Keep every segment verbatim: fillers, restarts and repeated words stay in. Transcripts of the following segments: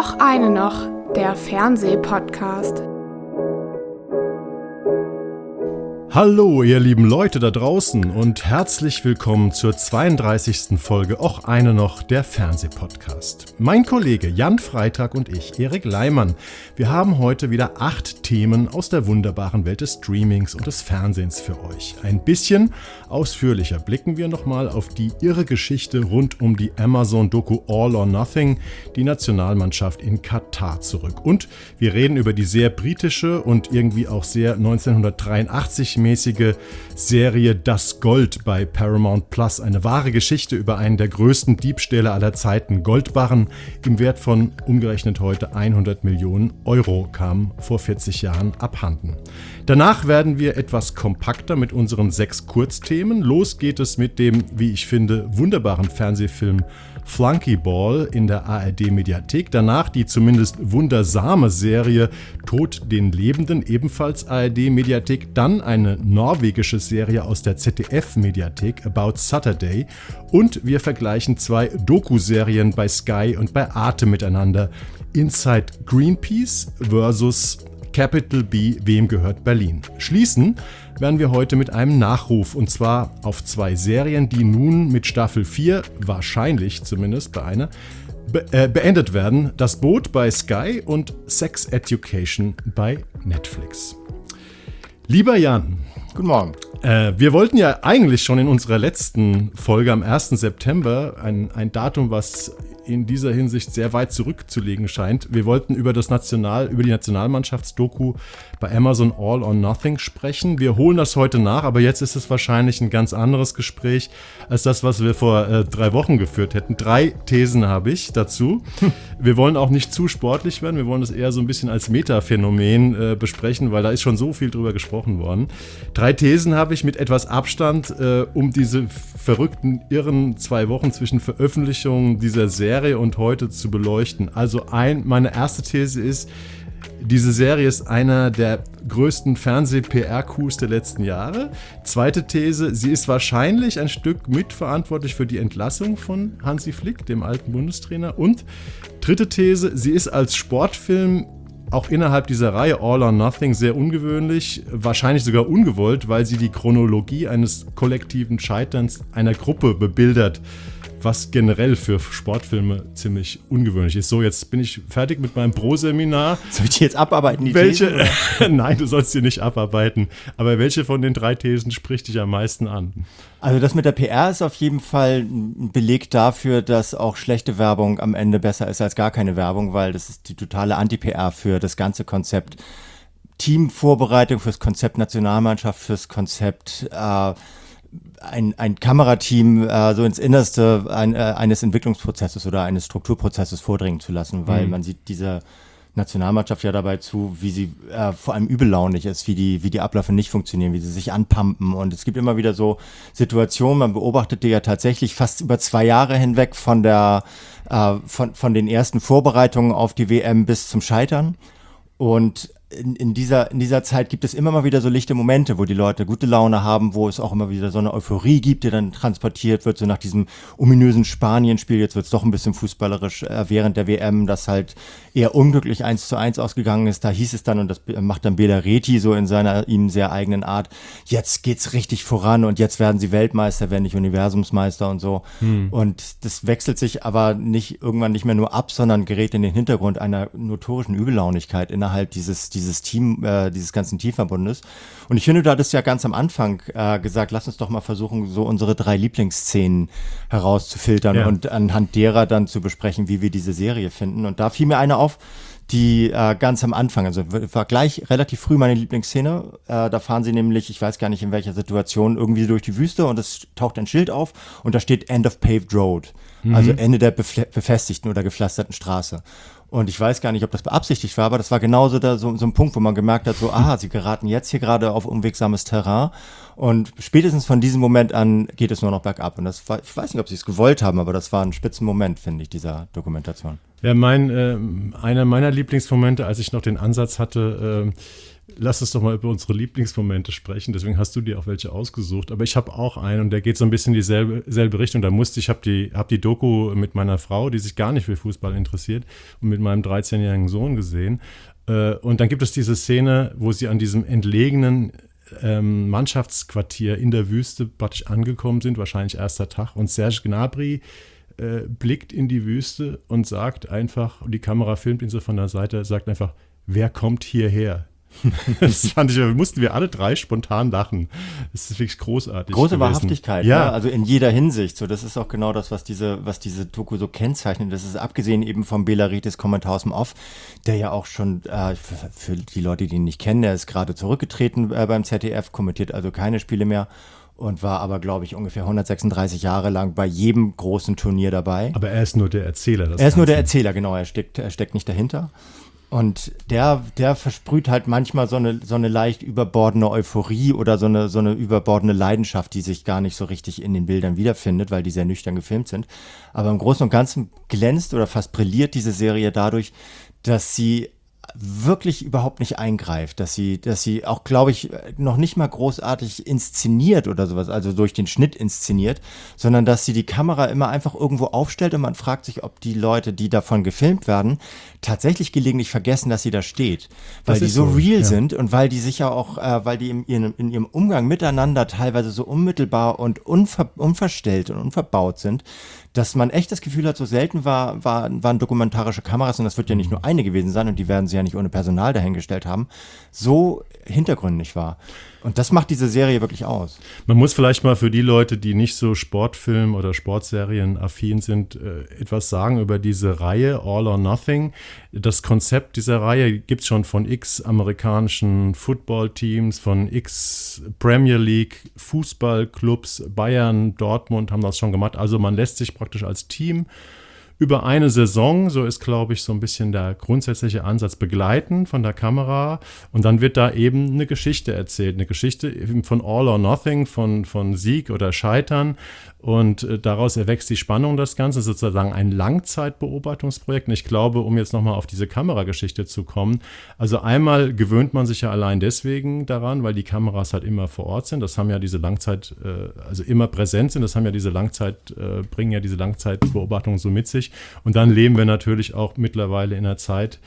Och eine noch, der Fernsehpodcast. Hallo ihr lieben Leute da draußen und herzlich willkommen zur zweiunddreißigsten Folge Och eine noch, der Fernsehpodcast. Mein Kollege Jan Freitag und ich, Erik Leimann, wir haben heute wieder acht Themen aus der wunderbaren Welt des Streamings und des Fernsehens für euch. Ein bisschen ausführlicher blicken wir nochmal auf die irre Geschichte rund um die Amazon-Doku All or Nothing, die Nationalmannschaft in Katar zurück. Und wir reden über die sehr britische und irgendwie auch sehr neunzehnhundertdreiundachtzig mäßige Serie Das Gold bei Paramount Plus. Eine wahre Geschichte über einen der größten Diebstähle aller Zeiten. Goldbarren im Wert von umgerechnet heute hundert Millionen Euro kamen vor vierzig Jahren abhanden. Danach werden wir etwas kompakter mit unseren sechs Kurzthemen. Los geht es mit dem, wie ich finde, wunderbaren Fernsehfilm Flunkyball in der A R D-Mediathek. Danach die zumindest wundersame Serie Tod den Lebenden, ebenfalls A R D-Mediathek. Dann eine norwegische Serie aus der Z D F-Mediathek, About Saturday. Und wir vergleichen zwei Doku-Serien bei Sky und bei Arte miteinander. Inside Greenpeace versus Capital B, wem gehört Berlin? Schließen werden wir heute mit einem Nachruf, und zwar auf zwei Serien, die nun mit Staffel vier, wahrscheinlich zumindest bei einer, be- äh, beendet werden. Das Boot bei Sky und Sex Education bei Netflix. Lieber Jan. Guten Morgen. Äh, wir wollten ja eigentlich schon in unserer letzten Folge am ersten September, ein, ein Datum, was in dieser Hinsicht sehr weit zurückzulegen scheint. Wir wollten über das National, über die Nationalmannschaftsdoku bei Amazon All or Nothing sprechen. Wir holen das heute nach, aber jetzt ist es wahrscheinlich ein ganz anderes Gespräch als das, was wir vor äh, drei Wochen geführt hätten. Drei Thesen habe ich dazu. Hm. Wir wollen auch nicht zu sportlich werden, wir wollen das eher so ein bisschen als Metaphänomen äh, besprechen, weil da ist schon so viel drüber gesprochen worden. Drei Thesen habe ich mit etwas Abstand, äh, um diese verrückten, irren zwei Wochen zwischen Veröffentlichung dieser Serie und heute zu beleuchten. Also ein, meine erste These ist, diese Serie ist einer der größten Fernseh-P R-Coups der letzten Jahre. Zweite These, sie ist wahrscheinlich ein Stück mitverantwortlich für die Entlassung von Hansi Flick, dem alten Bundestrainer. Und dritte These, sie ist als Sportfilm auch innerhalb dieser Reihe All or Nothing sehr ungewöhnlich, wahrscheinlich sogar ungewollt, weil sie die Chronologie eines kollektiven Scheiterns einer Gruppe bebildert, was generell für Sportfilme ziemlich ungewöhnlich ist. So, jetzt bin ich fertig mit meinem Pro-Seminar. Soll ich die jetzt abarbeiten, die welche, Thesen? Nein, du sollst sie nicht abarbeiten. Aber welche von den drei Thesen spricht dich am meisten an? Also das mit der P R ist auf jeden Fall ein Beleg dafür, dass auch schlechte Werbung am Ende besser ist als gar keine Werbung, weil das ist die totale Anti-P R für das ganze Konzept Teamvorbereitung, fürs Konzept Nationalmannschaft, fürs Konzept äh, Ein, ein Kamerateam äh, so ins Innerste ein, äh, eines Entwicklungsprozesses oder eines Strukturprozesses vordringen zu lassen, weil mhm. man sieht dieser Nationalmannschaft ja dabei zu, wie sie äh, vor allem übellaunig ist, wie die, wie die Abläufe nicht funktionieren, wie sie sich anpumpen, und es gibt immer wieder so Situationen, man beobachtet die ja tatsächlich fast über zwei Jahre hinweg von der äh, von, von den ersten Vorbereitungen auf die W M bis zum Scheitern, und In, in, dieser, in dieser Zeit gibt es immer mal wieder so lichte Momente, wo die Leute gute Laune haben, wo es auch immer wieder so eine Euphorie gibt, die dann transportiert wird, so nach diesem ominösen Spanien-Spiel. Jetzt wird es doch ein bisschen fußballerisch äh, während der W M, das halt eher unglücklich eins zu eins ausgegangen ist. Da hieß es dann, und das macht dann Bela Reti so in seiner ihm sehr eigenen Art, jetzt geht's richtig voran und jetzt werden sie Weltmeister, werden nicht Universumsmeister und so. Hm. Und das wechselt sich aber nicht irgendwann nicht mehr nur ab, sondern gerät in den Hintergrund einer notorischen Übellaunigkeit innerhalb dieses dieses Team, äh, dieses ganzen Teamverbundes. Und ich finde, du hattest ja ganz am Anfang äh, gesagt, lass uns doch mal versuchen, so unsere drei Lieblingsszenen herauszufiltern ja. und anhand derer dann zu besprechen, wie wir diese Serie finden. Und da fiel mir eine auf, die äh, ganz am Anfang, also war gleich relativ früh meine Lieblingsszene. Äh, da fahren sie nämlich, ich weiß gar nicht in welcher Situation, irgendwie durch die Wüste, und es taucht ein Schild auf und da steht End of Paved Road, mhm. also Ende der befle- befestigten oder gepflasterten Straße. Und ich weiß gar nicht, ob das beabsichtigt war, aber das war genauso da so, so ein Punkt, wo man gemerkt hat, so, aha, sie geraten jetzt hier gerade auf unwegsames Terrain. Und spätestens von diesem Moment an geht es nur noch bergab. Und das war, ich weiß nicht, ob sie es gewollt haben, aber das war ein Spitzenmoment, finde ich, dieser Dokumentation. Ja, mein, äh, einer meiner Lieblingsmomente, als ich noch den Ansatz hatte, äh, lass uns doch mal über unsere Lieblingsmomente sprechen. Deswegen hast du dir auch welche ausgesucht. Aber ich habe auch einen und der geht so ein bisschen in dieselbe selbe Richtung. Da musste ich, habe die, hab die Doku mit meiner Frau, die sich gar nicht für Fußball interessiert, und mit meinem dreizehnjährigen Sohn gesehen. Äh, und dann gibt es diese Szene, wo sie an diesem entlegenen ähm, Mannschaftsquartier in der Wüste praktisch angekommen sind, wahrscheinlich erster Tag. Und Serge Gnabry äh, blickt in die Wüste und sagt einfach, und die Kamera filmt ihn so von der Seite, sagt einfach, wer kommt hierher? Das fand ich, mussten wir alle drei spontan lachen. Das ist wirklich großartig. Große gewesen. Wahrhaftigkeit, ja. Ne? Also in jeder Hinsicht. So, das ist auch genau das, was diese, was diese Doku so kennzeichnet. Das ist abgesehen eben vom Belaritis Kommentar aus dem Off, der ja auch schon, äh, für, für die Leute, die ihn nicht kennen, der ist gerade zurückgetreten äh, beim Z D F, kommentiert also keine Spiele mehr und war aber, glaube ich, ungefähr hundertsechsunddreißig Jahre lang bei jedem großen Turnier dabei. Aber er ist nur der Erzähler. Das er ist Ganze. nur der Erzähler, genau. Er steckt, er steckt nicht dahinter. Und der, der versprüht halt manchmal so eine, so eine leicht überbordene Euphorie oder so eine, so eine überbordene Leidenschaft, die sich gar nicht so richtig in den Bildern wiederfindet, weil die sehr nüchtern gefilmt sind. Aber im Großen und Ganzen glänzt oder fast brilliert diese Serie dadurch, dass sie wirklich überhaupt nicht eingreift, dass sie, dass sie auch, glaube ich, noch nicht mal großartig inszeniert oder sowas, also durch den Schnitt inszeniert, sondern dass sie die Kamera immer einfach irgendwo aufstellt und man fragt sich, ob die Leute, die davon gefilmt werden, tatsächlich gelegentlich vergessen, dass sie da steht, weil die so real sind und weil die sicher auch, äh, weil die in ihrem, in ihrem Umgang miteinander teilweise so unmittelbar und unver, unverstellt und unverbaut sind, dass man echt das Gefühl hat, so selten war, war, waren dokumentarische Kameras, und das wird ja nicht nur eine gewesen sein und die werden sie ja nicht ohne Personal dahingestellt haben, so hintergründig war. Und das macht diese Serie wirklich aus. Man muss vielleicht mal für die Leute, die nicht so Sportfilm- oder Sportserien-affin sind, äh, etwas sagen über diese Reihe All or Nothing. Das Konzept dieser Reihe gibt es schon von x amerikanischen Football-Teams, von x Premier League Fußballclubs, Bayern, Dortmund haben das schon gemacht. Also man lässt sich praktisch als Team über eine Saison, so ist, glaube ich, so ein bisschen der grundsätzliche Ansatz, begleiten von der Kamera, und dann wird da eben eine Geschichte erzählt, eine Geschichte eben von All or Nothing, von, von Sieg oder Scheitern, und äh, daraus erwächst die Spannung, das Ganze, sozusagen ein Langzeitbeobachtungsprojekt. Und ich glaube, um jetzt nochmal auf diese Kamerageschichte zu kommen, also einmal gewöhnt man sich ja allein deswegen daran, weil die Kameras halt immer vor Ort sind, das haben ja diese Langzeit, äh, also immer präsent sind, das haben ja diese Langzeit, äh, bringen ja diese Langzeitbeobachtungen so mit sich. Und dann leben wir natürlich auch mittlerweile in einer Zeit,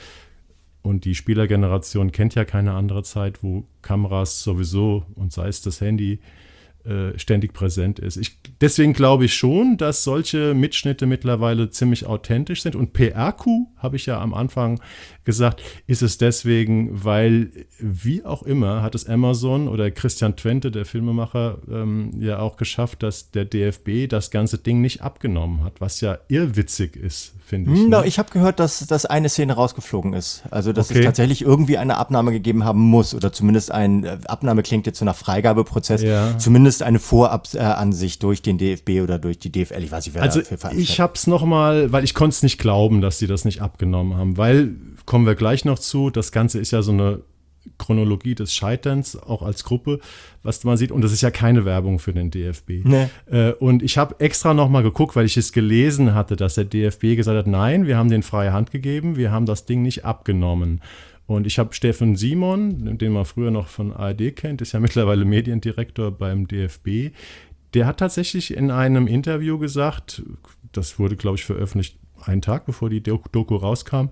und die Spielergeneration kennt ja keine andere Zeit, wo Kameras sowieso, und sei es das Handy, äh, ständig präsent ist. Ich, deswegen glaube ich schon, dass solche Mitschnitte mittlerweile ziemlich authentisch sind. Und P R-Coup, habe ich ja am Anfang gesagt, ist es deswegen, weil, wie auch immer, hat es Amazon oder Christian Twente, der Filmemacher, ähm, ja auch geschafft, dass der D F B das ganze Ding nicht abgenommen hat, was ja irrwitzig ist, finde ich. No, ne? ich habe gehört, dass, dass eine Szene rausgeflogen ist. Also, dass Okay. es tatsächlich irgendwie eine Abnahme gegeben haben muss, oder zumindest ein, äh, Abnahme klingt jetzt so nach Freigabeprozess, Ja. zumindest eine Vorab-Ansicht durch den D F B oder durch die D F L. Ich weiß nicht, wer Also dafür verantwortlich ich habe es nochmal, weil ich konnte es nicht glauben, dass sie das nicht abgenommen haben, weil, kommen wir gleich noch zu, das Ganze ist ja so eine Chronologie des Scheiterns, auch als Gruppe, was man sieht, und das ist ja keine Werbung für den D F B. Nee. Äh, und ich habe extra nochmal geguckt, weil ich es gelesen hatte, dass der D F B gesagt hat, nein, wir haben den freie Hand gegeben, wir haben das Ding nicht abgenommen. Und ich habe Steffen Simon, den man früher noch von A R D kennt, ist ja mittlerweile Mediendirektor beim D F B, der hat tatsächlich in einem Interview gesagt, das wurde, glaube ich, veröffentlicht einen Tag, bevor die Doku rauskam,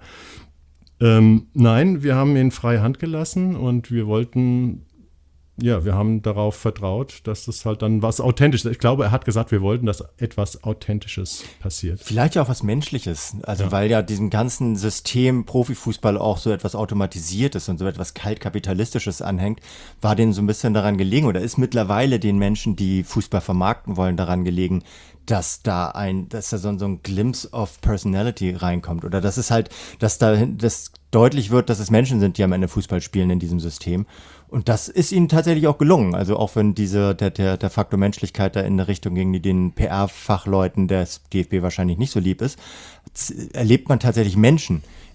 ähm, nein, wir haben ihn freie Hand gelassen und wir wollten, ja, wir haben darauf vertraut, dass das halt dann was Authentisches, ich glaube, er hat gesagt, wir wollten, dass etwas Authentisches passiert. Vielleicht ja auch was Menschliches, also Ja. weil ja diesem ganzen System Profifußball auch so etwas Automatisiertes und so etwas Kaltkapitalistisches anhängt, war denen so ein bisschen daran gelegen oder ist mittlerweile den Menschen, die Fußball vermarkten wollen, daran gelegen, dass da ein, dass da so, ein- so ein Glimpse of Personality reinkommt oder dass es halt, dass da das deutlich wird, dass es Menschen sind, die am Ende Fußball spielen in diesem System. Und das ist ihnen tatsächlich auch gelungen. Also auch wenn diese, der, der, der Faktor Menschlichkeit da in eine Richtung ging, die den P R-Fachleuten des D F B wahrscheinlich nicht so lieb ist, z- erlebt man tatsächlich Menschen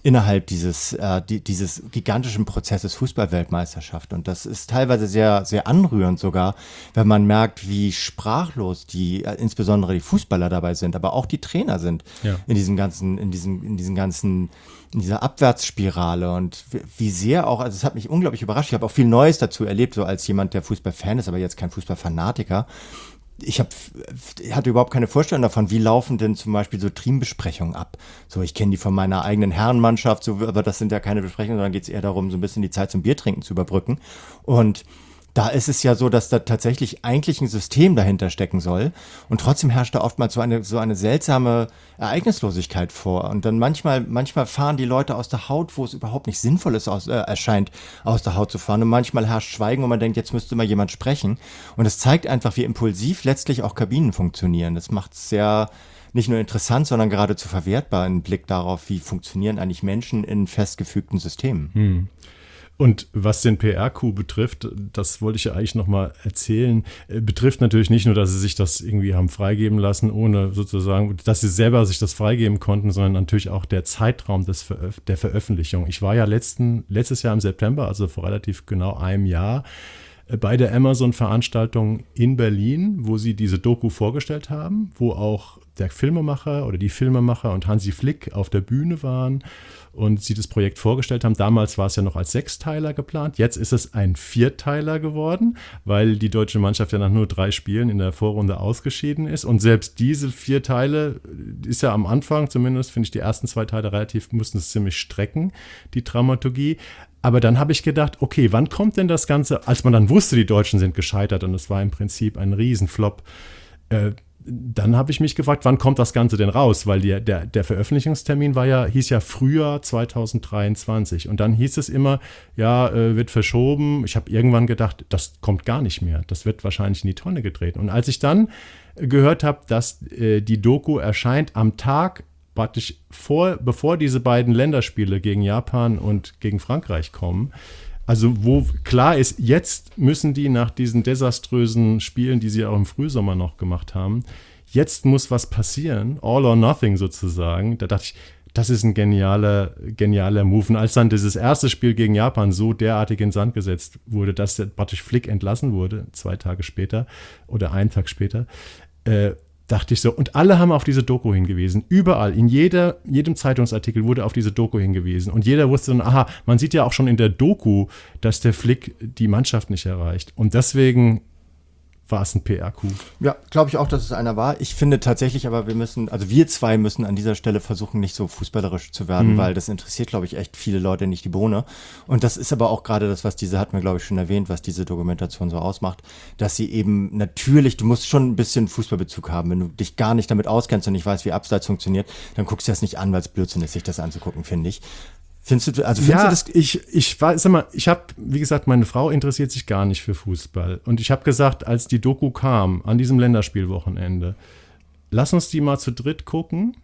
innerhalb dieses, äh, die, dieses gigantischen Prozesses Fußball-Weltmeisterschaft. Und das ist teilweise sehr, sehr anrührend sogar, wenn man merkt, wie sprachlos die, äh, insbesondere die Fußballer dabei sind, aber auch die Trainer sind ja. in diesem ganzen, in diesem, in diesem ganzen, in dieser Abwärtsspirale und wie, wie sehr auch, also es hat mich unglaublich überrascht. Ich habe auch viel Neues dazu erlebt, so als jemand, der Fußballfan ist, aber jetzt kein Fußballfanatiker. Ich hab, hatte überhaupt keine Vorstellung davon, wie laufen denn zum Beispiel so Teambesprechungen ab. So, ich kenne die von meiner eigenen Herrenmannschaft, so, aber das sind ja keine Besprechungen, sondern geht es eher darum, so ein bisschen die Zeit zum Biertrinken zu überbrücken. Und da ist es ja so, dass da tatsächlich eigentlich ein System dahinter stecken soll. Und trotzdem herrscht da oftmals so eine, so eine seltsame Ereignislosigkeit vor. Und dann manchmal, manchmal fahren die Leute aus der Haut, wo es überhaupt nicht sinnvoll ist, aus, äh, erscheint, aus der Haut zu fahren. Und manchmal herrscht Schweigen und man denkt, jetzt müsste mal jemand sprechen. Und es zeigt einfach, wie impulsiv letztlich auch Kabinen funktionieren. Das macht es sehr nicht nur interessant, sondern geradezu verwertbar, einen Blick darauf, wie funktionieren eigentlich Menschen in festgefügten Systemen. Hm. Und was den P R-Coup betrifft, das wollte ich ja eigentlich nochmal erzählen, betrifft natürlich nicht nur, dass sie sich das irgendwie haben freigeben lassen, ohne sozusagen, dass sie selber sich das freigeben konnten, sondern natürlich auch der Zeitraum des Veröf- der Veröffentlichung. Ich war ja letzten, letztes Jahr im September, also vor relativ genau einem Jahr, bei der Amazon-Veranstaltung in Berlin, wo sie diese Doku vorgestellt haben, wo auch der Filmemacher oder die Filmemacher und Hansi Flick auf der Bühne waren und sie das Projekt vorgestellt haben. Damals war es ja noch als Sechsteiler geplant. Jetzt ist es ein Vierteiler geworden, weil die deutsche Mannschaft ja nach nur drei Spielen in der Vorrunde ausgeschieden ist. Und selbst diese vier Teile ist ja am Anfang, zumindest finde ich die ersten zwei Teile relativ, mussten es ziemlich strecken, die Dramaturgie. Aber dann habe ich gedacht, okay, wann kommt denn das Ganze, als man dann wusste, die Deutschen sind gescheitert und es war im Prinzip ein Riesenflop, äh, dann habe ich mich gefragt, wann kommt das Ganze denn raus? Weil die, der, der Veröffentlichungstermin war ja, hieß ja Frühjahr zwanzig dreiundzwanzig. Und dann hieß es immer, ja, äh, wird verschoben. Ich habe irgendwann gedacht, das kommt gar nicht mehr. Das wird wahrscheinlich in die Tonne getreten. Und als ich dann gehört habe, dass äh, die Doku erscheint am Tag, praktisch vor, bevor diese beiden Länderspiele gegen Japan und gegen Frankreich kommen, also wo klar ist, jetzt müssen die nach diesen desaströsen Spielen, die sie auch im Frühsommer noch gemacht haben, jetzt muss was passieren, all or nothing sozusagen. Da dachte ich, das ist ein genialer, genialer Move. Und als dann dieses erste Spiel gegen Japan so derartig in den Sand gesetzt wurde, dass der praktisch Flick entlassen wurde, zwei Tage später oder einen Tag später, äh, dachte ich so, und alle haben auf diese Doku hingewiesen. Überall, in jeder, jedem Zeitungsartikel wurde auf diese Doku hingewiesen. Und jeder wusste dann, aha, man sieht ja auch schon in der Doku, dass der Flick die Mannschaft nicht erreicht. Und deswegen war es ein P R-Coup. Ja, glaube ich auch, dass es einer war. Ich finde tatsächlich aber, wir müssen, also wir zwei müssen an dieser Stelle versuchen, nicht so fußballerisch zu werden, mhm. weil das interessiert, glaube ich, echt viele Leute nicht die Bohne. Und das ist aber auch gerade das, was diese, hat mir, glaube ich, schon erwähnt, was diese Dokumentation so ausmacht, dass sie eben natürlich, du musst schon ein bisschen Fußballbezug haben. Wenn du dich gar nicht damit auskennst und nicht weißt, wie Abseits funktioniert, dann guckst du das nicht an, weil es Blödsinn ist, sich das anzugucken, finde ich. Findest du, also findest ja, du das? ich, ich war, sag mal, ich habe, wie gesagt, meine Frau interessiert sich gar nicht für Fußball. Und ich habe gesagt, als die Doku kam, an diesem Länderspielwochenende, lass uns die mal zu dritt gucken.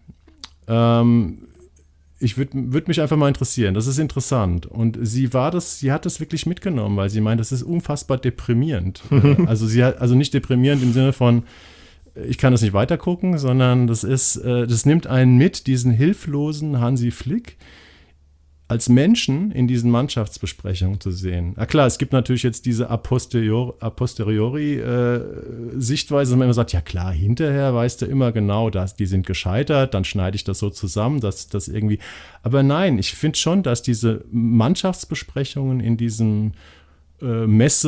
Ähm, ich würde würd mich einfach mal interessieren. Das ist interessant. Und sie war das, sie hat das wirklich mitgenommen, weil sie meint, das ist unfassbar deprimierend. also sie hat, also nicht deprimierend im Sinne von, ich kann das nicht weitergucken, sondern das ist, das nimmt einen mit, diesen hilflosen Hansi Flick, als Menschen in diesen Mannschaftsbesprechungen zu sehen. Na klar, es gibt natürlich jetzt diese a posteriori, a posteriori äh, Sichtweise, dass man immer sagt, ja klar, hinterher weißt du immer genau, dass die sind gescheitert, dann schneide ich das so zusammen, dass das irgendwie, aber nein, ich finde schon, dass diese Mannschaftsbesprechungen in diesem äh,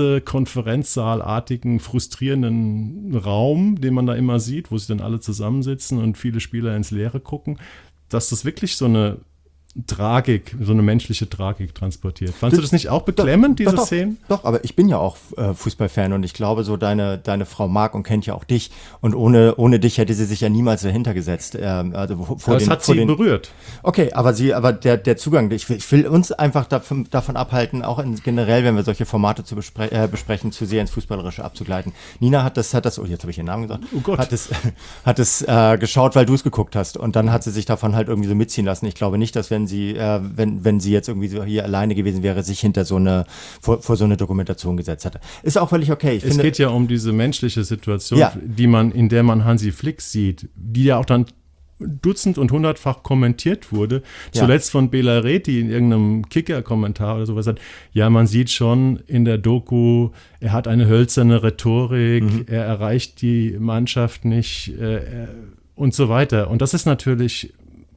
Messe-Konferenzsaalartigen, frustrierenden Raum, den man da immer sieht, wo sie dann alle zusammensitzen und viele Spieler ins Leere gucken, dass das wirklich so eine Tragik, so eine menschliche Tragik transportiert. Fandst du das nicht auch beklemmend, diese doch, doch, Szenen? Doch, aber ich bin ja auch äh, Fußballfan und ich glaube, so deine, deine Frau mag und kennt ja auch dich und ohne, ohne dich hätte sie sich ja niemals dahinter gesetzt. Äh, also vor das den, hat vor sie den, berührt. Okay, aber sie, aber der, der Zugang, ich will, ich will uns einfach davon, davon abhalten, auch in, generell, wenn wir solche Formate zu bespre- äh, besprechen, zu sehr ins Fußballerische abzugleiten. Nina hat das, hat das, oh, jetzt habe ich ihren Namen gesagt, oh Gott. hat es, hat es äh, geschaut, weil du es geguckt hast und dann hat sie sich davon halt irgendwie so mitziehen lassen. Ich glaube nicht, dass wenn sie, äh, wenn, wenn sie jetzt irgendwie so hier alleine gewesen wäre, sich hinter so eine, vor, vor so eine Dokumentation gesetzt hätte. Ist auch völlig okay. Ich es finde, geht ja um diese menschliche Situation, ja. die man, in der man Hansi Flick sieht, die ja auch dann dutzend- und hundertfach kommentiert wurde. Ja. Zuletzt von Bela Reti in irgendeinem Kicker-Kommentar oder sowas. Hat, ja, man sieht schon in der Doku, er hat eine hölzerne Rhetorik, mhm. er erreicht die Mannschaft nicht äh, und so weiter. Und das ist natürlich,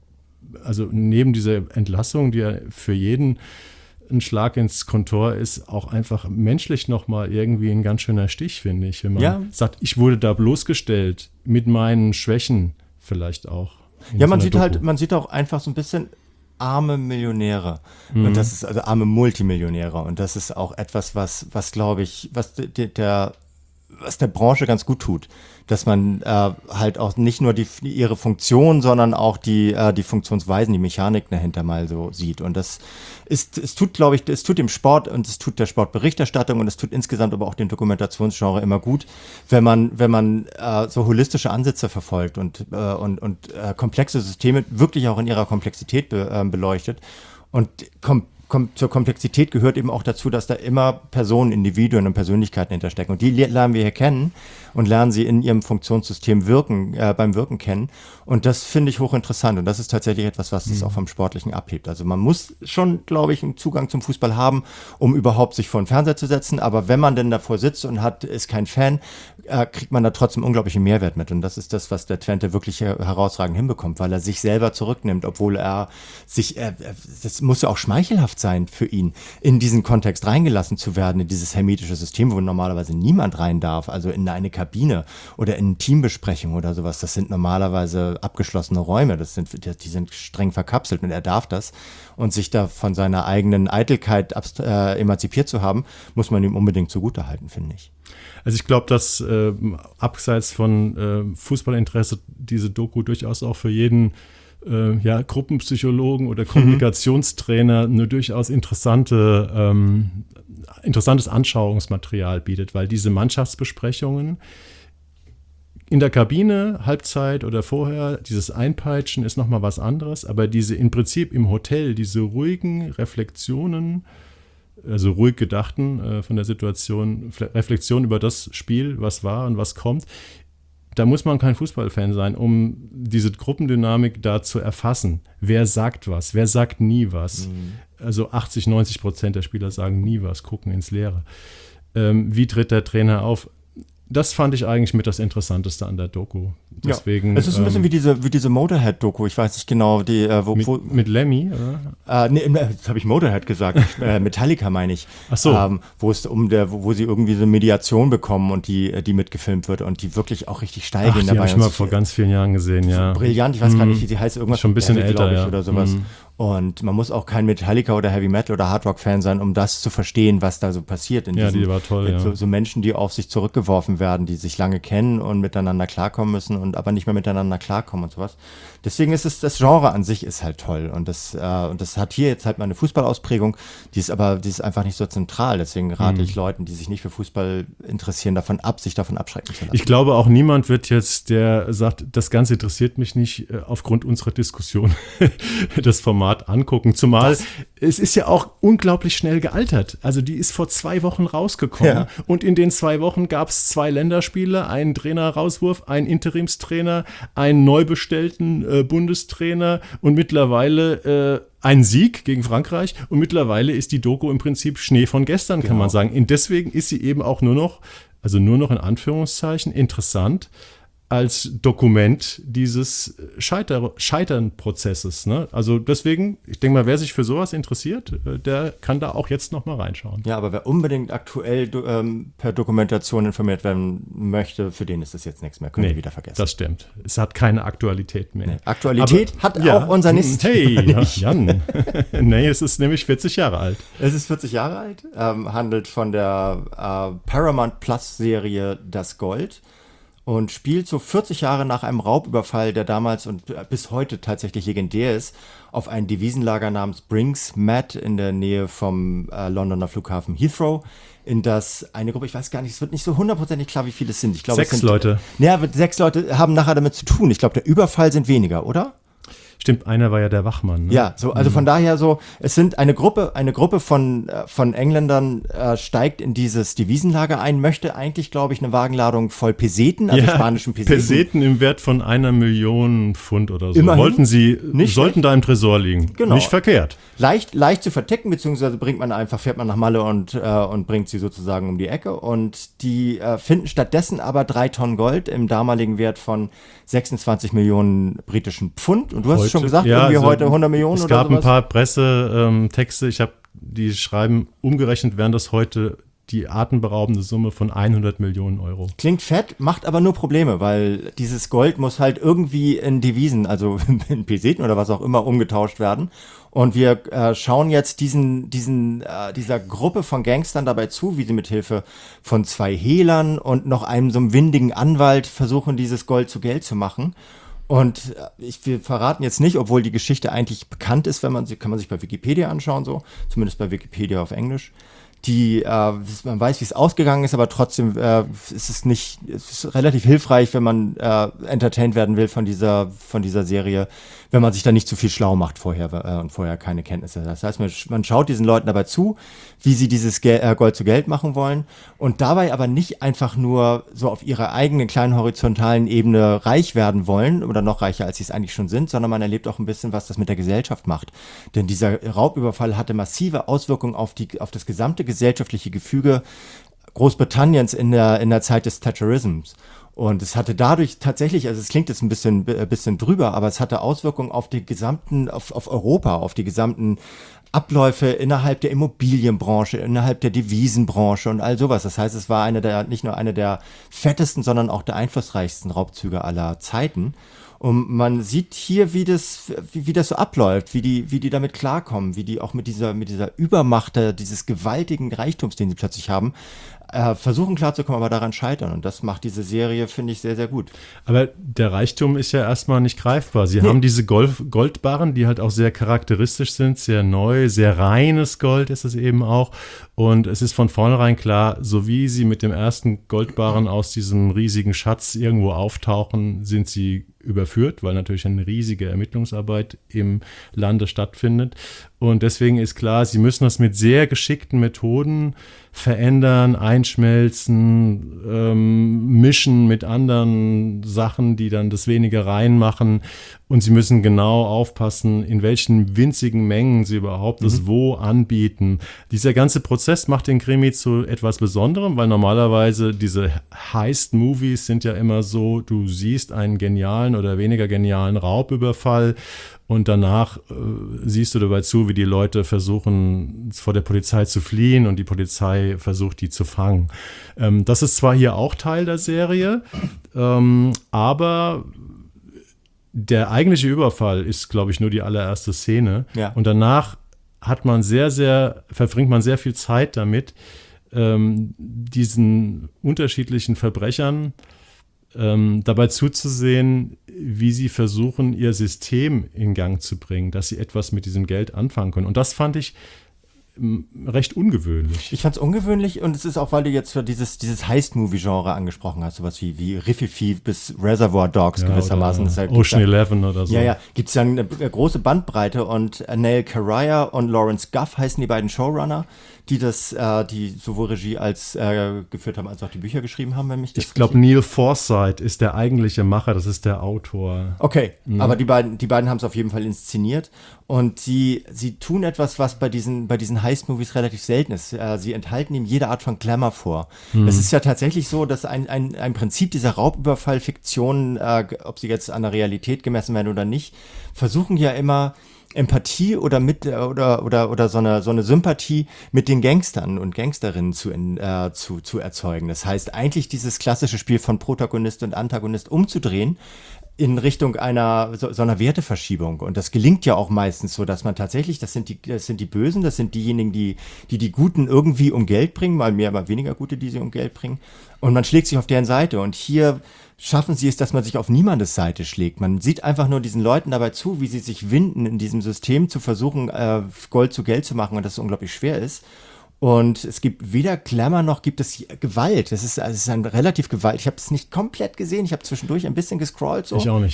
also neben dieser Entlassung, die ja für jeden ein Schlag ins Kontor ist, auch einfach menschlich nochmal irgendwie ein ganz schöner Stich, finde ich. Wenn man ja. sagt, ich wurde da bloßgestellt mit meinen Schwächen vielleicht auch. Ja, man sieht Doku. halt, man sieht auch einfach so ein bisschen arme Millionäre. Mhm. Und das ist also arme Multimillionäre. Und das ist auch etwas, was, was glaube ich, was der, der was der Branche ganz gut tut, dass man äh, halt auch nicht nur die, ihre Funktion, sondern auch die, äh, die Funktionsweisen, die Mechanik dahinter mal so sieht. Und das ist, es tut, glaube ich, es tut dem Sport und es tut der Sportberichterstattung und es tut insgesamt aber auch dem Dokumentationsgenre immer gut, wenn man, wenn man äh, so holistische Ansätze verfolgt und, äh, und, und äh, komplexe Systeme wirklich auch in ihrer Komplexität be, äh, beleuchtet. Und kom- Kom- zur Komplexität gehört eben auch dazu, dass da immer Personen, Individuen und Persönlichkeiten hinterstecken. Und die lernen wir hier kennen und lernen sie in ihrem Funktionssystem wirken, äh, beim Wirken kennen. Und das finde ich hochinteressant. Und das ist tatsächlich etwas, was das mhm. auch vom Sportlichen abhebt. Also man muss schon, glaube ich, einen Zugang zum Fußball haben, um überhaupt sich vor den Fernseher zu setzen. Aber wenn man denn davor sitzt und hat, ist kein Fan, äh, kriegt man da trotzdem unglaublichen Mehrwert mit. Und das ist das, was der Twente wirklich herausragend hinbekommt, weil er sich selber zurücknimmt, obwohl er sich, äh, das muss ja auch schmeichelhaft sein für ihn, in diesen Kontext reingelassen zu werden, in dieses hermetische System, wo normalerweise niemand rein darf, also in eine Kabine oder in eine Teambesprechung oder sowas. Das sind normalerweise abgeschlossene Räume, das sind, die sind streng verkapselt und er darf das. Und sich da von seiner eigenen Eitelkeit abst- äh, emanzipiert zu haben, muss man ihm unbedingt zugutehalten, finde ich. Also ich glaube, dass äh, abseits von äh, Fußballinteresse diese Doku durchaus auch für jeden äh, ja, Gruppenpsychologen oder Kommunikationstrainer eine durchaus interessante, ähm, interessantes Anschauungsmaterial bietet, weil diese Mannschaftsbesprechungen in der Kabine, Halbzeit oder vorher, dieses Einpeitschen ist nochmal was anderes, aber diese im Prinzip im Hotel, diese ruhigen Reflexionen, also ruhig gedachten äh, von der Situation, Reflexion über das Spiel, was war und was kommt, da muss man kein Fußballfan sein, um diese Gruppendynamik da zu erfassen. Wer sagt was? Wer sagt nie was? Mhm. Also achtzig, neunzig Prozent der Spieler sagen nie was, gucken ins Leere. Ähm, wie tritt der Trainer auf? Das fand ich eigentlich mit das Interessanteste an der Doku. Deswegen, ja, es ist ein bisschen ähm, wie diese, wie diese Motorhead-Doku, ich weiß nicht genau, die, äh, wo, mit, wo, mit Lemmy, oder? Äh, nee, jetzt habe ich Motorhead gesagt, äh, Metallica meine ich. Ach so. Ähm, wo es um der, wo, wo sie irgendwie so eine Mediation bekommen und die, die mitgefilmt wird und die wirklich auch richtig steil gehen dabei. Die habe ich mal vor ganz vielen Jahren gesehen, ja. Brillant, ich weiß mm. gar nicht, wie sie heißt, irgendwas schon ein bisschen Heavy, älter, ich, ja. oder sowas. Mm. Und man muss auch kein Metallica oder Heavy Metal oder Hard Rock Fan sein, um das zu verstehen, was da so passiert. In ja, diesen, die war toll, ja. So, so Menschen, die auf sich zurückgeworfen werden, die sich lange kennen und miteinander klarkommen müssen und aber nicht mehr miteinander klarkommen und sowas. Deswegen ist es, das Genre an sich ist halt toll und das, äh, und das hat hier jetzt halt mal eine Fußballausprägung, die ist aber, die ist einfach nicht so zentral. Deswegen rate mhm. ich Leuten, die sich nicht für Fußball interessieren, davon ab, sich davon abschrecken zu lassen. Ich glaube auch niemand wird jetzt, der sagt, das Ganze interessiert mich nicht, aufgrund unserer Diskussion das Format angucken. Zumal das, es ist ja auch unglaublich schnell gealtert. Also die ist vor zwei Wochen rausgekommen ja. und in den zwei Wochen gab es zwei Länderspiele, einen Trainer-Rauswurf, einen Interimstrainer, einen neu bestellten äh, Bundestrainer und mittlerweile äh, einen Sieg gegen Frankreich und mittlerweile ist die Doku im Prinzip Schnee von gestern, genau. kann man sagen. Und deswegen ist sie eben auch nur noch, also nur noch in Anführungszeichen, interessant als Dokument dieses Scheiter- Scheitern-Prozesses. Ne? Also deswegen, ich denke mal, wer sich für sowas interessiert, der kann da auch jetzt noch mal reinschauen. Ja, aber wer unbedingt aktuell ähm, per Dokumentation informiert werden möchte, für den ist das jetzt nichts mehr. Können nee, wir wieder vergessen. Das stimmt. Es hat keine Aktualität mehr. Nee, Aktualität aber, hat ja, auch unser nächstes Hey, Jan. Nee, es ist nämlich vierzig Jahre alt. Es ist vierzig Jahre alt, ähm, handelt von der äh, Paramount Plus Serie Das Gold. Und spielt so vierzig Jahre nach einem Raubüberfall, der damals und bis heute tatsächlich legendär ist, auf ein Devisenlager namens Brink's-Mat in der Nähe vom äh, Londoner Flughafen Heathrow, in das eine Gruppe, ich weiß gar nicht, es wird nicht so hundertprozentig klar, wie viele es sind. Ich glaube, sechs es sind, Leute. Ja, sechs Leute haben nachher damit zu tun. Ich glaube, der Überfall sind weniger, oder? Stimmt, einer war ja der Wachmann. Ne? Ja, so, also von daher so, es sind eine Gruppe, eine Gruppe von, äh, von Engländern äh, steigt in dieses Devisenlager ein, möchte eigentlich, glaube ich, eine Wagenladung voll Peseten, also ja, spanischen Peseten. Peseten im Wert von einer Million Pfund oder so. Immerhin. Wollten sie, Nicht sollten schlecht. da im Tresor liegen. Genau. Nicht verkehrt. Leicht, leicht zu verticken, beziehungsweise bringt man einfach, fährt man nach Malle und, äh, und bringt sie sozusagen um die Ecke. Und die äh, finden stattdessen aber drei Tonnen Gold im damaligen Wert von sechsundzwanzig Millionen britischen Pfund. Und du hast es schon gesagt, ja, irgendwie also heute hundert Millionen es oder gab sowas. ein paar Pressetexte, ich habe die schreiben, umgerechnet wären das heute die atemberaubende Summe von hundert Millionen Euro. Klingt fett, macht aber nur Probleme, weil dieses Gold muss halt irgendwie in Devisen, also in Peseten oder was auch immer, umgetauscht werden. Und wir äh, schauen jetzt diesen, diesen, äh, dieser Gruppe von Gangstern dabei zu, wie sie mit Hilfe von zwei Hehlern und noch einem so einem windigen Anwalt versuchen, dieses Gold zu Geld zu machen. Und ich, wir verraten jetzt nicht, obwohl die Geschichte eigentlich bekannt ist, wenn man sie, kann man sich bei Wikipedia anschauen, so, zumindest bei Wikipedia auf Englisch. Die, äh, man weiß, wie es ausgegangen ist, aber trotzdem äh, ist es nicht, es ist relativ hilfreich, wenn man äh, entertained werden will von dieser, von dieser Serie, wenn man sich da nicht zu viel schlau macht vorher äh, und vorher keine Kenntnisse. Das heißt, man, man schaut diesen Leuten dabei zu, wie sie dieses Gel- äh, Gold zu Geld machen wollen und dabei aber nicht einfach nur so auf ihrer eigenen kleinen horizontalen Ebene reich werden wollen oder noch reicher, als sie es eigentlich schon sind, sondern man erlebt auch ein bisschen, was das mit der Gesellschaft macht. Denn dieser Raubüberfall hatte massive Auswirkungen auf die, auf das gesamte gesellschaftliche Gefüge Großbritanniens in der, in der Zeit des Thatcherisms. Und es hatte dadurch tatsächlich, also es klingt jetzt ein bisschen, ein bisschen drüber, aber es hatte Auswirkungen auf die gesamten, auf, auf Europa, auf die gesamten Abläufe innerhalb der Immobilienbranche, innerhalb der Devisenbranche und all sowas. Das heißt, es war eine der, nicht nur eine der fettesten, sondern auch der einflussreichsten Raubzüge aller Zeiten. Und man sieht hier, wie das, wie, wie das so abläuft, wie die, wie die damit klarkommen, wie die auch mit dieser, mit dieser Übermacht, dieses gewaltigen Reichtums, den sie plötzlich haben, äh, versuchen klarzukommen, aber daran scheitern. Und das macht diese Serie, finde ich, sehr, sehr gut. Aber der Reichtum ist ja erstmal nicht greifbar. Sie Nee. haben diese Golf- Goldbarren, die halt auch sehr charakteristisch sind, sehr neu, sehr reines Gold ist es eben auch. Und es ist von vornherein klar, so wie sie mit dem ersten Goldbarren aus diesem riesigen Schatz irgendwo auftauchen, sind sie überführt, weil natürlich eine riesige Ermittlungsarbeit im Lande stattfindet. Und deswegen ist klar, sie müssen das mit sehr geschickten Methoden verändern, einschmelzen, ähm, mischen mit anderen Sachen, die dann das weniger reinmachen. Und sie müssen genau aufpassen, in welchen winzigen Mengen sie überhaupt das mhm. wo anbieten. Dieser ganze Prozess macht den Krimi zu etwas Besonderem, weil normalerweise diese Heist-Movies sind ja immer so, du siehst einen genialen oder weniger genialen Raubüberfall und danach äh, siehst du dabei zu, wie die Leute versuchen, vor der Polizei zu fliehen und die Polizei versucht, die zu fangen. Ähm, das ist zwar hier auch Teil der Serie, ähm, aber der eigentliche Überfall ist, glaube ich, nur die allererste Szene. Ja. Und danach hat man sehr, sehr, verbringt man sehr viel Zeit damit, ähm, diesen unterschiedlichen Verbrechern ähm, dabei zuzusehen, wie sie versuchen, ihr System in Gang zu bringen, dass sie etwas mit diesem Geld anfangen können. Und das fand ich m, recht ungewöhnlich. Ich fand es ungewöhnlich und es ist auch, weil du jetzt für dieses, dieses Heist-Movie-Genre angesprochen hast, sowas wie, wie Rififi bis Reservoir Dogs Ja, gewissermaßen. oder Das heißt, Ocean gibt's da- Eleven oder so. Ja, ja, gibt es ja eine, eine große Bandbreite und Neil Caraya und Lawrence Guff heißen die beiden Showrunner, die das, äh, die sowohl Regie als äh, geführt haben, als auch die Bücher geschrieben haben, wenn mich das Ich glaube, Neil Forsythe ist der eigentliche Macher, das ist der Autor. Okay, aber die beiden, die beiden haben es auf jeden Fall inszeniert und sie, sie tun etwas, was bei diesen, bei diesen Heist-Movies relativ selten ist. Äh, sie enthalten ihm jede Art von Glamour vor. Es ist ja tatsächlich so, dass ein, ein, ein Prinzip dieser Raubüberfall-Fiktionen, äh, ob sie jetzt an der Realität gemessen werden oder nicht, versuchen ja immer Empathie oder mit oder oder oder so eine so eine Sympathie mit den Gangstern und Gangsterinnen zu in, äh, zu zu erzeugen. Das heißt eigentlich dieses klassische Spiel von Protagonist und Antagonist umzudrehen in Richtung einer so, so einer Werteverschiebung. Und das gelingt ja auch meistens so, dass man tatsächlich, das sind die das sind die Bösen, das sind diejenigen, die die die Guten irgendwie um Geld bringen, mal mehr, mal weniger Gute, die sie um Geld bringen. Und man schlägt sich auf deren Seite. Und hier schaffen sie es, dass man sich auf niemandes Seite schlägt. Man sieht einfach nur diesen Leuten dabei zu, wie sie sich winden, in diesem System zu versuchen, äh, Gold zu Geld zu machen und das unglaublich schwer ist. Und es gibt weder Glamour noch gibt es Gewalt. Es ist, also es ist ein relativ Gewalt. Ich habe es nicht komplett gesehen. Ich habe zwischendurch ein bisschen gescrollt. So. Ich auch nicht.